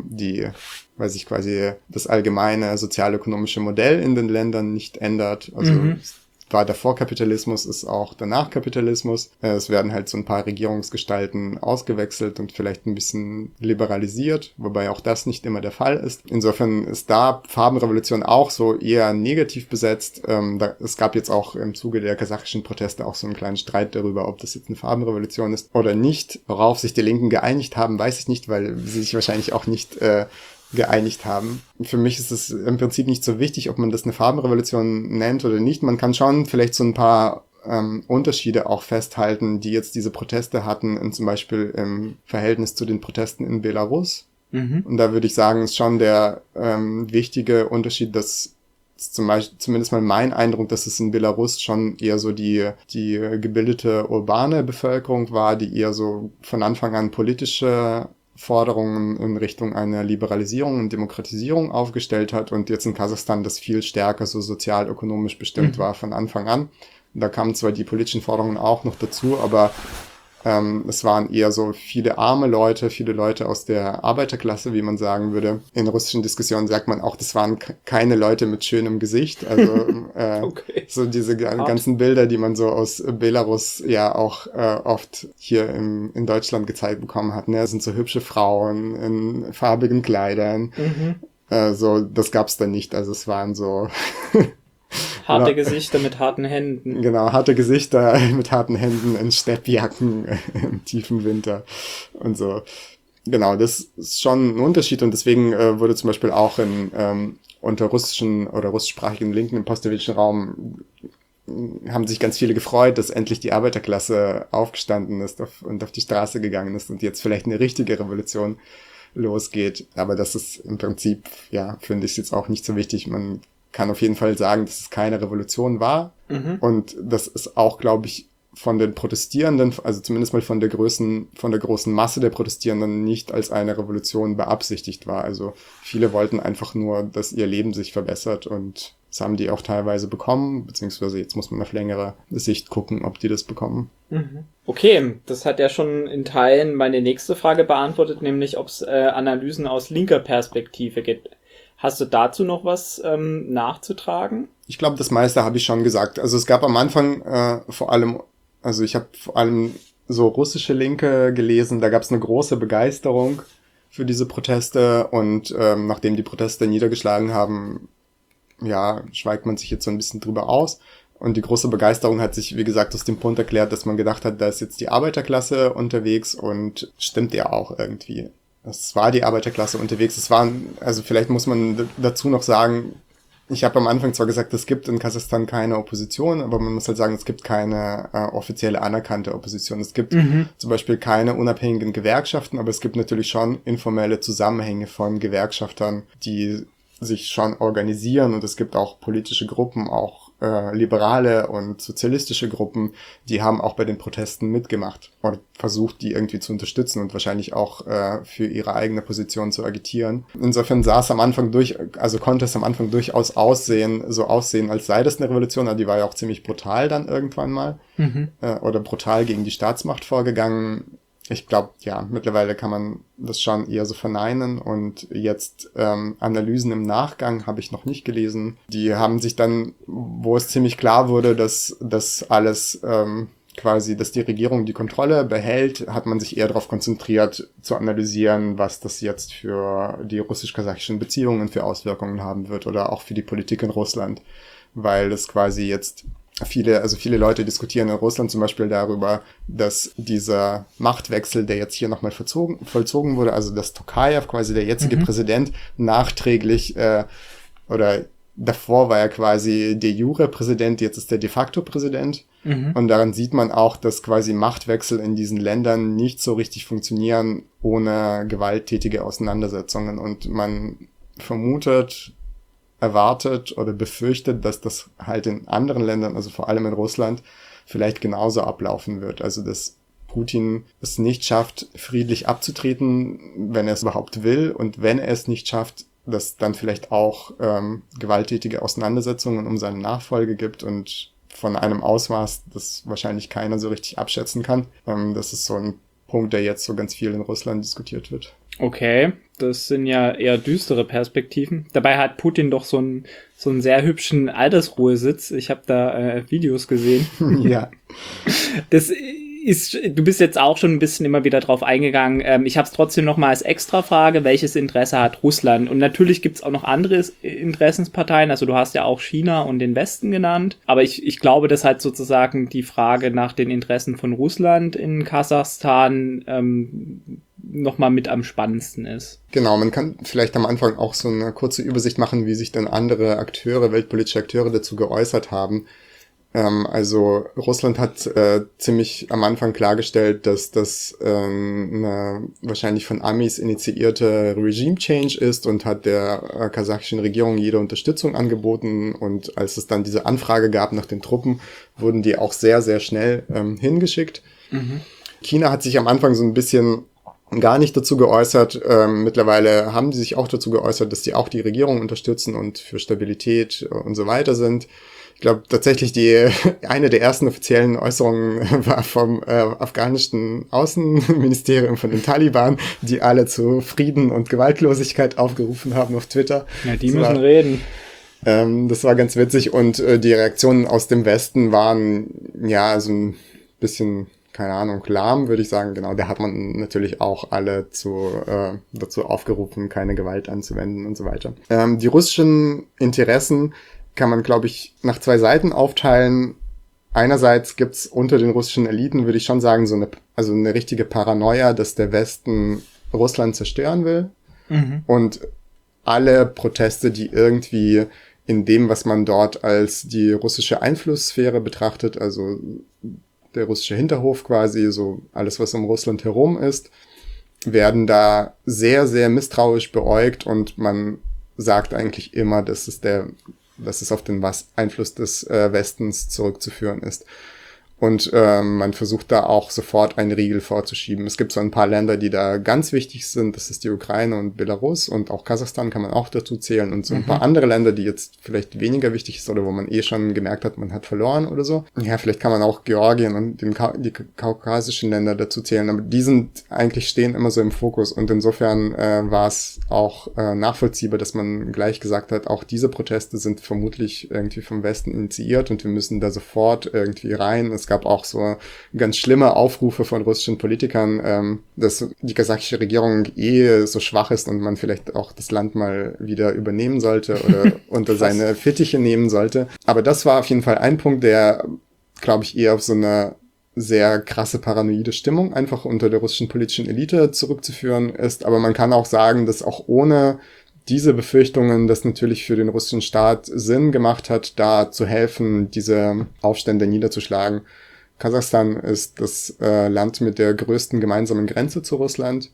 quasi das allgemeine sozialökonomische Modell in den Ländern nicht ändert. Also war davor Kapitalismus, ist auch danach Kapitalismus. Es werden halt so ein paar Regierungsgestalten ausgewechselt und vielleicht ein bisschen liberalisiert, wobei auch das nicht immer der Fall ist. Insofern ist da Farbenrevolution auch so eher negativ besetzt. Es gab jetzt auch im Zuge der kasachischen Proteste auch so einen kleinen Streit darüber, ob das jetzt eine Farbenrevolution ist oder nicht. Worauf sich die Linken geeinigt haben, weiß ich nicht, weil sie sich wahrscheinlich auch nicht geeinigt haben. Für mich ist es im Prinzip nicht so wichtig, ob man das eine Farbenrevolution nennt oder nicht. Man kann schon vielleicht so ein paar Unterschiede auch festhalten, die jetzt diese Proteste hatten, zum Beispiel im Verhältnis zu den Protesten in Belarus. Und da würde ich sagen, ist schon der wichtige Unterschied, dass zum Beispiel, zumindest mal mein Eindruck, dass es in Belarus schon eher so die gebildete urbane Bevölkerung war, die eher so von Anfang an politische Forderungen in Richtung einer Liberalisierung und Demokratisierung aufgestellt hat und jetzt in Kasachstan das viel stärker so sozial-ökonomisch bestimmt war von Anfang an. Da kamen zwar die politischen Forderungen auch noch dazu, aber es waren eher so viele Leute aus der Arbeiterklasse, wie man sagen würde. In russischen Diskussionen sagt man auch, das waren keine Leute mit schönem Gesicht. Also okay. So diese ganzen Bilder, die man so aus Belarus ja auch oft hier in Deutschland gezeigt bekommen hat. Ne? Das sind so hübsche Frauen in farbigen Kleidern. So, das gab's da nicht. Also es waren so harte Gesichter mit harten Händen. Genau, harte Gesichter mit harten Händen in Steppjacken im tiefen Winter und so. Genau, das ist schon ein Unterschied und deswegen wurde zum Beispiel auch unter russischen oder russischsprachigen Linken im postsowjetischen Raum haben sich ganz viele gefreut, dass endlich die Arbeiterklasse aufgestanden ist und auf die Straße gegangen ist und jetzt vielleicht eine richtige Revolution losgeht. Aber das ist im Prinzip, ja, finde ich jetzt auch nicht so wichtig. Man kann auf jeden Fall sagen, dass es keine Revolution war. Und das ist auch, glaube ich, von den Protestierenden, also zumindest mal von der großen Masse der Protestierenden nicht als eine Revolution beabsichtigt war. Also viele wollten einfach nur, dass ihr Leben sich verbessert und das haben die auch teilweise bekommen, beziehungsweise jetzt muss man auf längere Sicht gucken, ob die das bekommen. Okay, das hat ja schon in Teilen meine nächste Frage beantwortet, nämlich ob es Analysen aus linker Perspektive gibt. Hast du dazu noch was nachzutragen? Ich glaube, das meiste habe ich schon gesagt. Also es gab am Anfang ich habe vor allem so russische Linke gelesen, da gab es eine große Begeisterung für diese Proteste und nachdem die Proteste niedergeschlagen haben, ja, schweigt man sich jetzt so ein bisschen drüber aus. Und die große Begeisterung hat sich, wie gesagt, aus dem Punkt erklärt, dass man gedacht hat, da ist jetzt die Arbeiterklasse unterwegs und stimmt ja auch irgendwie. es war die Arbeiterklasse unterwegs. Es waren, also vielleicht muss man dazu noch sagen, ich habe am Anfang zwar gesagt, es gibt in Kasachstan keine Opposition, aber man muss halt sagen, es gibt keine offizielle anerkannte Opposition. Es gibt zum Beispiel keine unabhängigen Gewerkschaften, aber es gibt natürlich schon informelle Zusammenhänge von Gewerkschaftern, die sich schon organisieren, und es gibt auch politische Gruppen, auch liberale und sozialistische Gruppen, die haben auch bei den Protesten mitgemacht und versucht, die irgendwie zu unterstützen und wahrscheinlich auch für ihre eigene Position zu agitieren. Insofern konnte es am Anfang durchaus aussehen, als sei das eine Revolution, aber die war ja auch ziemlich brutal dann irgendwann mal oder brutal gegen die Staatsmacht vorgegangen. Ich glaube, ja, mittlerweile kann man das schon eher so verneinen, und jetzt Analysen im Nachgang habe ich noch nicht gelesen. Die haben sich dann, wo es ziemlich klar wurde, dass das alles dass die Regierung die Kontrolle behält, hat man sich eher darauf konzentriert zu analysieren, was das jetzt für die russisch-kasachischen Beziehungen für Auswirkungen haben wird oder auch für die Politik in Russland, weil es quasi jetzt viele Leute diskutieren in Russland zum Beispiel darüber, dass dieser Machtwechsel, der jetzt hier nochmal vollzogen wurde, also dass Tokayev, quasi der jetzige Präsident, nachträglich oder davor war er quasi de jure Präsident, jetzt ist er de facto Präsident. Und daran sieht man auch, dass quasi Machtwechsel in diesen Ländern nicht so richtig funktionieren ohne gewalttätige Auseinandersetzungen. Und man erwartet oder befürchtet, dass das halt in anderen Ländern, also vor allem in Russland, vielleicht genauso ablaufen wird. Also dass Putin es nicht schafft, friedlich abzutreten, wenn er es überhaupt will. Und wenn er es nicht schafft, dass dann vielleicht auch gewalttätige Auseinandersetzungen um seine Nachfolge gibt, und von einem Ausmaß, das wahrscheinlich keiner so richtig abschätzen kann. Das ist so ein Punkt, der jetzt so ganz viel in Russland diskutiert wird. Okay, das sind ja eher düstere Perspektiven. Dabei hat Putin doch so einen sehr hübschen Altersruhesitz. Ich habe da Videos gesehen. Ja. Du bist jetzt auch schon ein bisschen immer wieder drauf eingegangen. Ich habe es trotzdem noch mal als Extrafrage: Welches Interesse hat Russland? Und natürlich gibt es auch noch andere Interessensparteien. Also du hast ja auch China und den Westen genannt. Aber ich glaube, dass halt sozusagen die Frage nach den Interessen von Russland in Kasachstan noch mal mit am spannendsten ist. Genau, man kann vielleicht am Anfang auch so eine kurze Übersicht machen, wie sich dann andere weltpolitische Akteure dazu geäußert haben. Also Russland hat ziemlich am Anfang klargestellt, dass das eine wahrscheinlich von Amis initiierte Regime-Change ist, und hat der kasachischen Regierung jede Unterstützung angeboten. Und als es dann diese Anfrage gab nach den Truppen, wurden die auch sehr, sehr schnell hingeschickt. China hat sich am Anfang so ein bisschen gar nicht dazu geäußert. Mittlerweile haben die sich auch dazu geäußert, dass die auch die Regierung unterstützen und für Stabilität und so weiter sind. Ich glaube tatsächlich, eine der ersten offiziellen Äußerungen war vom afghanischen Außenministerium von den Taliban, die alle zu Frieden und Gewaltlosigkeit aufgerufen haben auf Twitter. Ja, die müssen reden. Das war ganz witzig, und die Reaktionen aus dem Westen waren ja so ein bisschen, keine Ahnung, lahm, würde ich sagen. Genau, da hat man natürlich auch alle dazu aufgerufen, keine Gewalt anzuwenden und so weiter. Die russischen Interessen kann man, glaube ich, nach zwei Seiten aufteilen. Einerseits gibt's unter den russischen Eliten, würde ich schon sagen, eine richtige Paranoia, dass der Westen Russland zerstören will. Und alle Proteste, die irgendwie in dem, was man dort als die russische Einflusssphäre betrachtet, also der russische Hinterhof quasi, so alles, was um Russland herum ist, werden da sehr, sehr misstrauisch beäugt, und man sagt eigentlich immer, dass es auf den Einfluss des Westens zurückzuführen ist. Und man versucht da auch sofort einen Riegel vorzuschieben. Es gibt so ein paar Länder, die da ganz wichtig sind. Das ist die Ukraine und Belarus, und auch Kasachstan kann man auch dazu zählen. Und so ein paar andere Länder, die jetzt vielleicht weniger wichtig ist oder wo man schon gemerkt hat, man hat verloren oder so. Ja, vielleicht kann man auch Georgien und die kaukasischen Länder dazu zählen. Aber die stehen immer so im Fokus. Und insofern war es auch nachvollziehbar, dass man gleich gesagt hat, auch diese Proteste sind vermutlich irgendwie vom Westen initiiert, und wir müssen da sofort irgendwie rein. Es gab auch so ganz schlimme Aufrufe von russischen Politikern, dass die kasachische Regierung so schwach ist und man vielleicht auch das Land mal wieder übernehmen sollte oder unter seine Fittiche nehmen sollte. Aber das war auf jeden Fall ein Punkt, der, glaube ich, eher auf so eine sehr krasse paranoide Stimmung einfach unter der russischen politischen Elite zurückzuführen ist. Aber man kann auch sagen, dass auch ohne diese Befürchtungen das natürlich für den russischen Staat Sinn gemacht hat, da zu helfen, diese Aufstände niederzuschlagen. Kasachstan ist das Land mit der größten gemeinsamen Grenze zu Russland.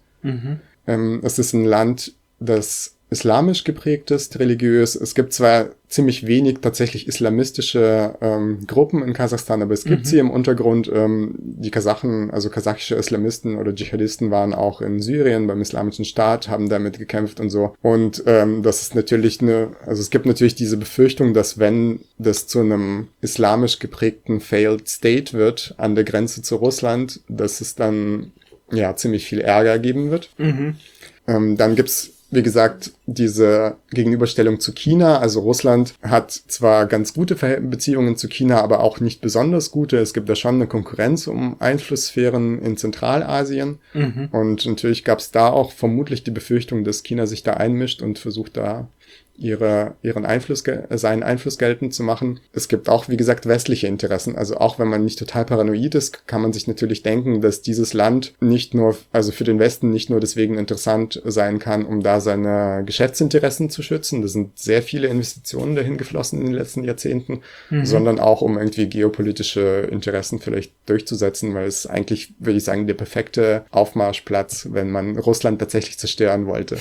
Es ist ein Land, das islamisch geprägt ist, religiös. Es gibt zwar ziemlich wenig tatsächlich islamistische Gruppen in Kasachstan, aber es gibt sie im Untergrund. Die Kasachen, also kasachische Islamisten oder Dschihadisten waren auch in Syrien beim Islamischen Staat, haben damit gekämpft und so. Und das ist natürlich also es gibt natürlich diese Befürchtung, dass wenn das zu einem islamisch geprägten Failed State wird an der Grenze zu Russland, dass es dann ja ziemlich viel Ärger geben wird. Dann gibt's, wie gesagt, diese Gegenüberstellung zu China. Also Russland hat zwar ganz gute Beziehungen zu China, aber auch nicht besonders gute. Es gibt da schon eine Konkurrenz um Einflusssphären in Zentralasien. Und natürlich gab es da auch vermutlich die Befürchtung, dass China sich da einmischt und versucht da seinen Einfluss geltend zu machen. Es gibt auch, wie gesagt, westliche Interessen. Also auch wenn man nicht total paranoid ist, kann man sich natürlich denken, dass dieses Land nicht nur, also für den Westen nicht nur deswegen interessant sein kann, um da seine Geschäftsinteressen zu schützen. Da sind sehr viele Investitionen dahin geflossen in den letzten Jahrzehnten, sondern auch um irgendwie geopolitische Interessen vielleicht durchzusetzen, weil es eigentlich, würde ich sagen, der perfekte Aufmarschplatz, wenn man Russland tatsächlich zerstören wollte.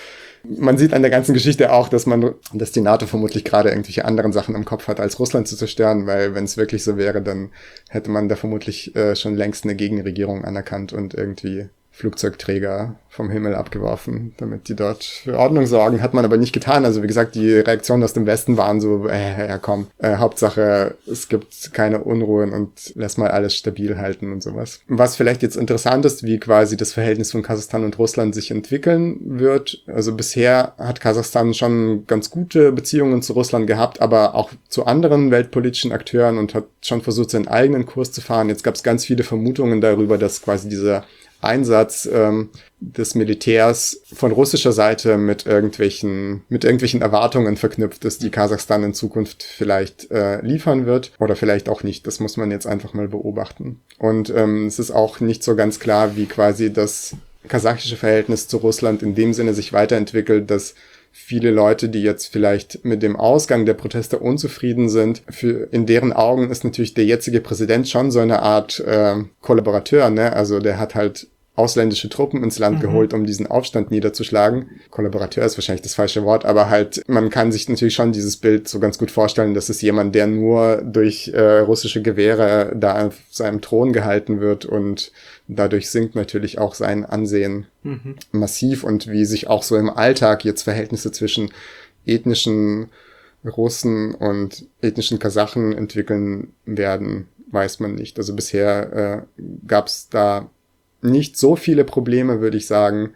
Man sieht an der ganzen Geschichte auch, dass die NATO vermutlich gerade irgendwelche anderen Sachen im Kopf hat, als Russland zu zerstören, weil wenn es wirklich so wäre, dann hätte man da vermutlich schon längst eine Gegenregierung anerkannt und irgendwie Flugzeugträger vom Himmel abgeworfen, damit die dort für Ordnung sorgen. Hat man aber nicht getan. Also wie gesagt, die Reaktionen aus dem Westen waren so, ja komm, Hauptsache es gibt keine Unruhen und lass mal alles stabil halten und sowas. Was vielleicht jetzt interessant ist, wie quasi das Verhältnis von Kasachstan und Russland sich entwickeln wird. Also bisher hat Kasachstan schon ganz gute Beziehungen zu Russland gehabt, aber auch zu anderen weltpolitischen Akteuren und hat schon versucht, seinen eigenen Kurs zu fahren. Jetzt gab es ganz viele Vermutungen darüber, dass quasi dieser Einsatz des Militärs von russischer Seite mit irgendwelchen Erwartungen verknüpft ist, die Kasachstan in Zukunft vielleicht liefern wird oder vielleicht auch nicht. Das muss man jetzt einfach mal beobachten. Und es ist auch nicht so ganz klar, wie quasi das kasachische Verhältnis zu Russland in dem Sinne sich weiterentwickelt, dass viele Leute, die jetzt vielleicht mit dem Ausgang der Proteste unzufrieden sind, in deren Augen ist natürlich der jetzige Präsident schon so eine Art Kollaborateur, ne? Also der hat halt ausländische Truppen ins Land geholt, um diesen Aufstand niederzuschlagen. Kollaborateur ist wahrscheinlich das falsche Wort, aber halt, man kann sich natürlich schon dieses Bild so ganz gut vorstellen, dass es jemand, der nur durch russische Gewehre da auf seinem Thron gehalten wird und dadurch sinkt natürlich auch sein Ansehen massiv und wie sich auch so im Alltag jetzt Verhältnisse zwischen ethnischen Russen und ethnischen Kasachen entwickeln werden, weiß man nicht. Also bisher gab es da nicht so viele Probleme, würde ich sagen.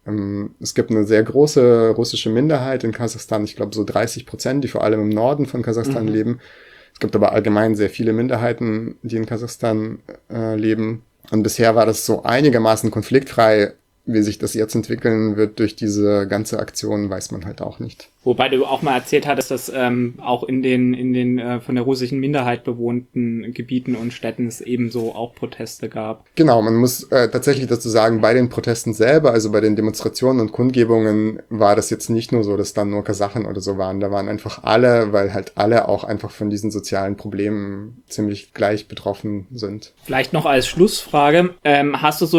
Es gibt eine sehr große russische Minderheit in Kasachstan, ich glaube so 30%, die vor allem im Norden von Kasachstan leben. Es gibt aber allgemein sehr viele Minderheiten, die in Kasachstan leben. Und bisher war das so einigermaßen konfliktfrei. Wie sich das jetzt entwickeln wird durch diese ganze Aktion, weiß man halt auch nicht. Wobei du auch mal erzählt hattest, dass auch in den von der russischen Minderheit bewohnten Gebieten und Städten es ebenso auch Proteste gab. Genau, man muss tatsächlich dazu sagen, bei den Protesten selber, also bei den Demonstrationen und Kundgebungen, war das jetzt nicht nur so, dass dann nur Kasachen oder so waren. Da waren einfach alle, weil halt alle auch einfach von diesen sozialen Problemen ziemlich gleich betroffen sind. Vielleicht noch als Schlussfrage, hast du so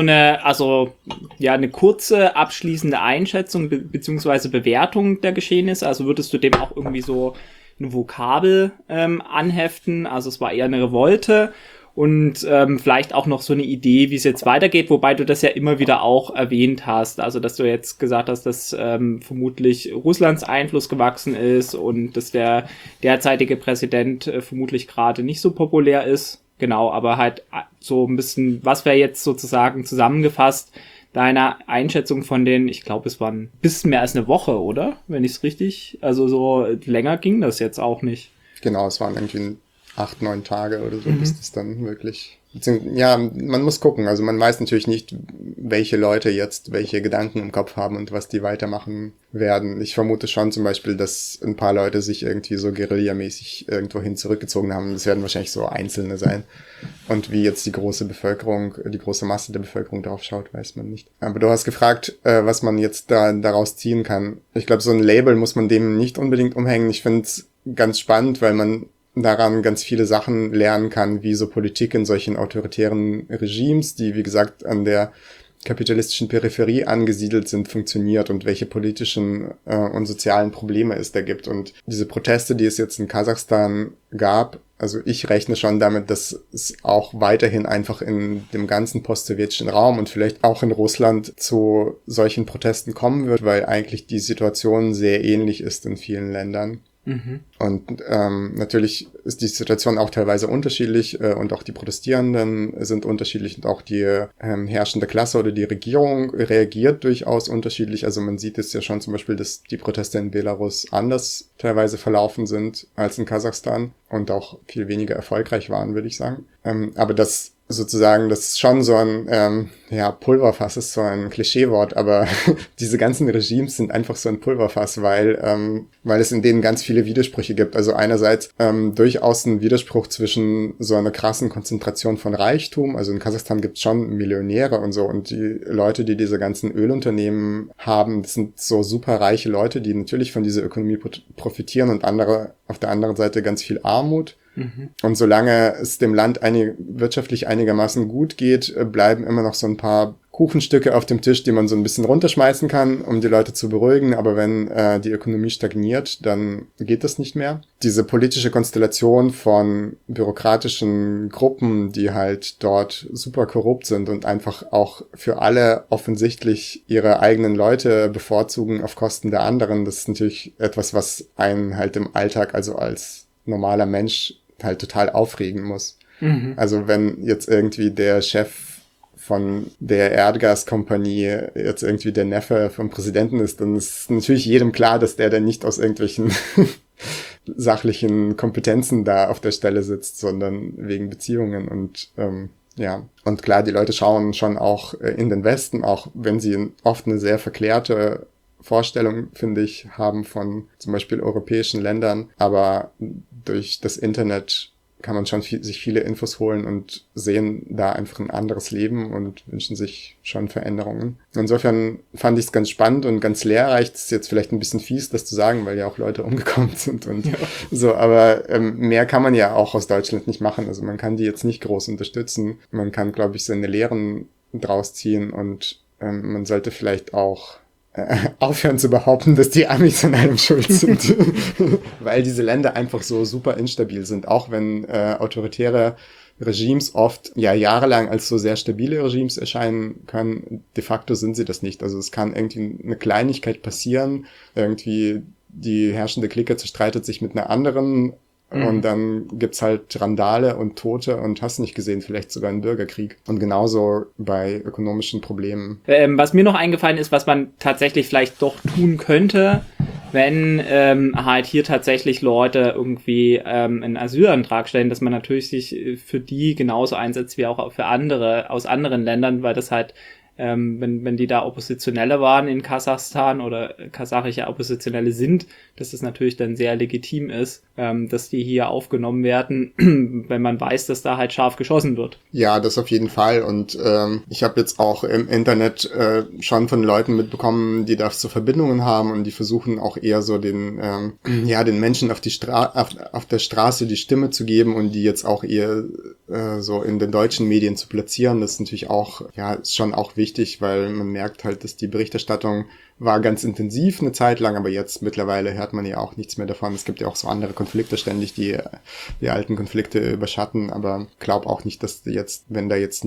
eine kurze abschließende Einschätzung beziehungsweise Bewertung der Geschehnisse? Also würdest du dem auch irgendwie so ein Vokabel anheften? Also es war eher eine Revolte und vielleicht auch noch so eine Idee, wie es jetzt weitergeht, wobei du das ja immer wieder auch erwähnt hast. Also dass du jetzt gesagt hast, dass vermutlich Russlands Einfluss gewachsen ist und dass der derzeitige Präsident vermutlich gerade nicht so populär ist. Genau, aber halt so ein bisschen, was wäre jetzt sozusagen zusammengefasst deiner Einschätzung von den, ich glaube, es waren ein bisschen mehr als eine Woche, oder? Wenn ich es richtig, also so länger ging das jetzt auch nicht. Genau, es waren irgendwie 8-9 Tage oder so, bis das dann wirklich Ja, man muss gucken. Also man weiß natürlich nicht, welche Leute jetzt welche Gedanken im Kopf haben und was die weitermachen werden. Ich vermute schon zum Beispiel, dass ein paar Leute sich irgendwie so guerillamäßig irgendwohin zurückgezogen haben. Das werden wahrscheinlich so Einzelne sein. Und wie jetzt die große Masse der Bevölkerung darauf schaut, weiß man nicht. Aber du hast gefragt, was man jetzt daraus ziehen kann. Ich glaube, so ein Label muss man dem nicht unbedingt umhängen. Ich finde es ganz spannend, weil man daran ganz viele Sachen lernen kann, wie so Politik in solchen autoritären Regimes, die, wie gesagt, an der kapitalistischen Peripherie angesiedelt sind, funktioniert und welche politischen und sozialen Probleme es da gibt. Und diese Proteste, die es jetzt in Kasachstan gab, also ich rechne schon damit, dass es auch weiterhin einfach in dem ganzen post-sowjetischen Raum und vielleicht auch in Russland zu solchen Protesten kommen wird, weil eigentlich die Situation sehr ähnlich ist in vielen Ländern. Und natürlich ist die Situation auch teilweise unterschiedlich und auch die Protestierenden sind unterschiedlich und auch die herrschende Klasse oder die Regierung reagiert durchaus unterschiedlich. Also man sieht es ja schon zum Beispiel, dass die Proteste in Belarus anders teilweise verlaufen sind als in Kasachstan und auch viel weniger erfolgreich waren, würde ich sagen. Aber das ist schon so ein, Pulverfass ist so ein Klischeewort, aber diese ganzen Regimes sind einfach so ein Pulverfass, weil es in denen ganz viele Widersprüche gibt. Also einerseits durchaus ein Widerspruch zwischen so einer krassen Konzentration von Reichtum, also in Kasachstan gibt es schon Millionäre und so, und die Leute, die diese ganzen Ölunternehmen haben, das sind so super reiche Leute, die natürlich von dieser Ökonomie profitieren, und auf der anderen Seite ganz viel Armut. Und solange es dem Land wirtschaftlich einigermaßen gut geht, bleiben immer noch so ein paar Kuchenstücke auf dem Tisch, die man so ein bisschen runterschmeißen kann, um die Leute zu beruhigen. Aber wenn die Ökonomie stagniert, dann geht das nicht mehr. Diese politische Konstellation von bürokratischen Gruppen, die halt dort super korrupt sind und einfach auch für alle offensichtlich ihre eigenen Leute bevorzugen auf Kosten der anderen, das ist natürlich etwas, was einen halt im Alltag, also als normaler Mensch, halt total aufregen muss. Also wenn jetzt irgendwie der Chef von der Erdgaskompanie jetzt irgendwie der Neffe vom Präsidenten ist, dann ist natürlich jedem klar, dass der dann nicht aus irgendwelchen sachlichen Kompetenzen da auf der Stelle sitzt, sondern wegen Beziehungen. Und und klar, die Leute schauen schon auch in den Westen, auch wenn sie oft eine sehr verklärte Vorstellung, finde ich, haben von zum Beispiel europäischen Ländern, aber durch das Internet kann man schon sich viele Infos holen und sehen da einfach ein anderes Leben und wünschen sich schon Veränderungen. Insofern fand ich es ganz spannend und ganz lehrreich. Das ist jetzt vielleicht ein bisschen fies, das zu sagen, weil ja auch Leute umgekommen sind und so, aber mehr kann man ja auch aus Deutschland nicht machen. Also man kann die jetzt nicht groß unterstützen. Man kann, glaube ich, seine Lehren draus ziehen, und man sollte vielleicht auch aufhören zu behaupten, dass die Amis an allem schuld sind. Weil diese Länder einfach so super instabil sind, auch wenn autoritäre Regimes oft jahrelang als so sehr stabile Regimes erscheinen können. De facto sind sie das nicht. Also es kann irgendwie eine Kleinigkeit passieren, irgendwie die herrschende Clique zerstreitet sich mit einer anderen, und dann gibt's halt Randale und Tote und hast nicht gesehen, vielleicht sogar einen Bürgerkrieg. Und genauso bei ökonomischen Problemen. Was mir noch eingefallen ist, was man tatsächlich vielleicht doch tun könnte, wenn halt hier tatsächlich Leute irgendwie einen Asylantrag stellen, dass man natürlich sich für die genauso einsetzt wie auch für andere aus anderen Ländern, weil das halt wenn die da Oppositionelle waren in Kasachstan oder kasachische Oppositionelle sind, dass das natürlich dann sehr legitim ist, dass die hier aufgenommen werden, wenn man weiß, dass da halt scharf geschossen wird. Ja, das auf jeden Fall. Und ich habe jetzt auch im Internet schon von Leuten mitbekommen, die da so Verbindungen haben und die versuchen auch eher so den Menschen auf der Straße die Stimme zu geben und die jetzt auch eher so in den deutschen Medien zu platzieren. Das ist natürlich auch, ist schon auch wichtig, weil man merkt halt, dass die Berichterstattung war ganz intensiv eine Zeit lang, aber jetzt mittlerweile hört man ja auch nichts mehr davon. Es gibt ja auch so andere Konflikte ständig, die alten Konflikte überschatten, aber glaub auch nicht, dass jetzt, wenn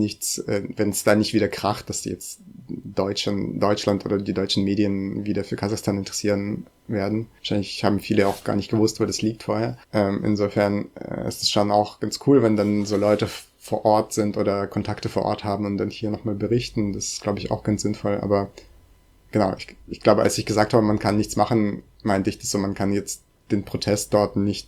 es da nicht wieder kracht, dass die jetzt Deutschland oder die deutschen Medien wieder für Kasachstan interessieren werden. Wahrscheinlich haben viele auch gar nicht gewusst, wo das liegt vorher. Insofern ist es schon auch ganz cool, wenn dann so Leute vor Ort sind oder Kontakte vor Ort haben und dann hier nochmal berichten. Das ist, glaube ich, auch ganz sinnvoll, aber genau, ich glaube, als ich gesagt habe, man kann nichts machen, meinte ich das so, man kann jetzt den Protest dort nicht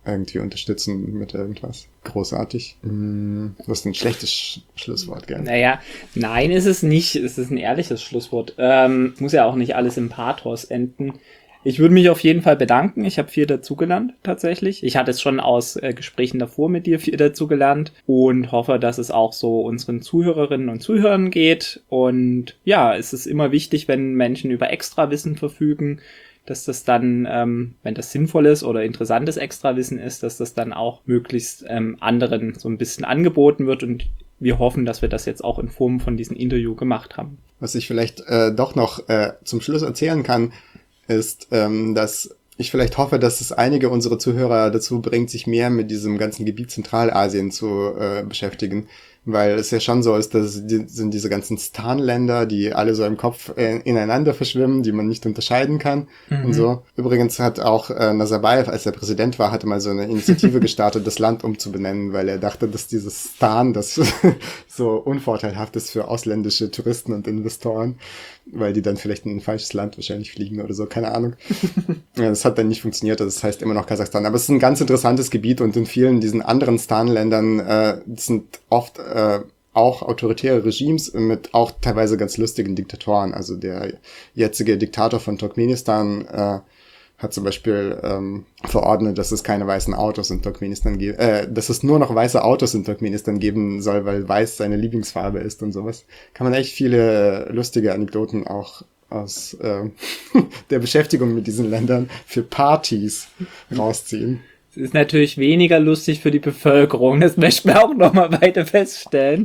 irgendwie unterstützen mit irgendwas. Großartig. Du hast ein schlechtes Schlusswort, gell? Naja, nein, ist es nicht. Es ist ein ehrliches Schlusswort. Muss ja auch nicht alles im Pathos enden. Ich würde mich auf jeden Fall bedanken. Ich habe viel dazugelernt, tatsächlich. Ich hatte es schon aus Gesprächen davor mit dir viel dazugelernt und hoffe, dass es auch so unseren Zuhörerinnen und Zuhörern geht. Und ja, es ist immer wichtig, wenn Menschen über Extrawissen verfügen, dass das dann, wenn das sinnvoll ist oder interessantes Extrawissen ist, dass das dann auch möglichst anderen so ein bisschen angeboten wird. Und wir hoffen, dass wir das jetzt auch in Form von diesem Interview gemacht haben. Was ich vielleicht doch noch zum Schluss erzählen kann, ist, dass ich vielleicht hoffe, dass es einige unserer Zuhörer dazu bringt, sich mehr mit diesem ganzen Gebiet Zentralasien zu beschäftigen. Weil es ja schon so ist, dass sind diese ganzen Stan-Länder, die alle so im Kopf ineinander verschwimmen, die man nicht unterscheiden kann und so. Übrigens hat auch Nazarbayev, als er Präsident war, hatte mal so eine Initiative gestartet, das Land umzubenennen, weil er dachte, dass dieses Stan, das so unvorteilhaft ist für ausländische Touristen und Investoren, weil die dann vielleicht in ein falsches Land wahrscheinlich fliegen oder so, keine Ahnung. Ja, das hat dann nicht funktioniert, das heißt immer noch Kasachstan. Aber es ist ein ganz interessantes Gebiet und in vielen diesen anderen Stan-Ländern sind oft auch autoritäre Regimes mit auch teilweise ganz lustigen Diktatoren. Also der jetzige Diktator von Turkmenistan hat zum Beispiel verordnet, dass es keine weißen Autos in Turkmenistan gibt, dass es nur noch weiße Autos in Turkmenistan geben soll, weil weiß seine Lieblingsfarbe ist und sowas. Kann man echt viele lustige Anekdoten auch aus der Beschäftigung mit diesen Ländern für Partys rausziehen. Es ist natürlich weniger lustig für die Bevölkerung, das möchten wir auch nochmal weiter feststellen.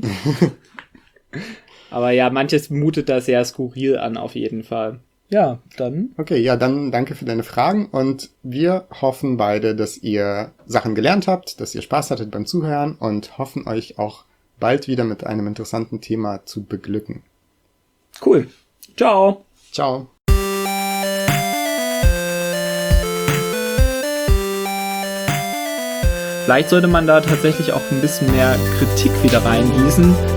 Aber ja, manches mutet da sehr skurril an, auf jeden Fall. Ja, dann. Okay, ja, dann danke für deine Fragen und wir hoffen beide, dass ihr Sachen gelernt habt, dass ihr Spaß hattet beim Zuhören und hoffen euch auch bald wieder mit einem interessanten Thema zu beglücken. Cool. Ciao. Ciao. Vielleicht sollte man da tatsächlich auch ein bisschen mehr Kritik wieder reingießen.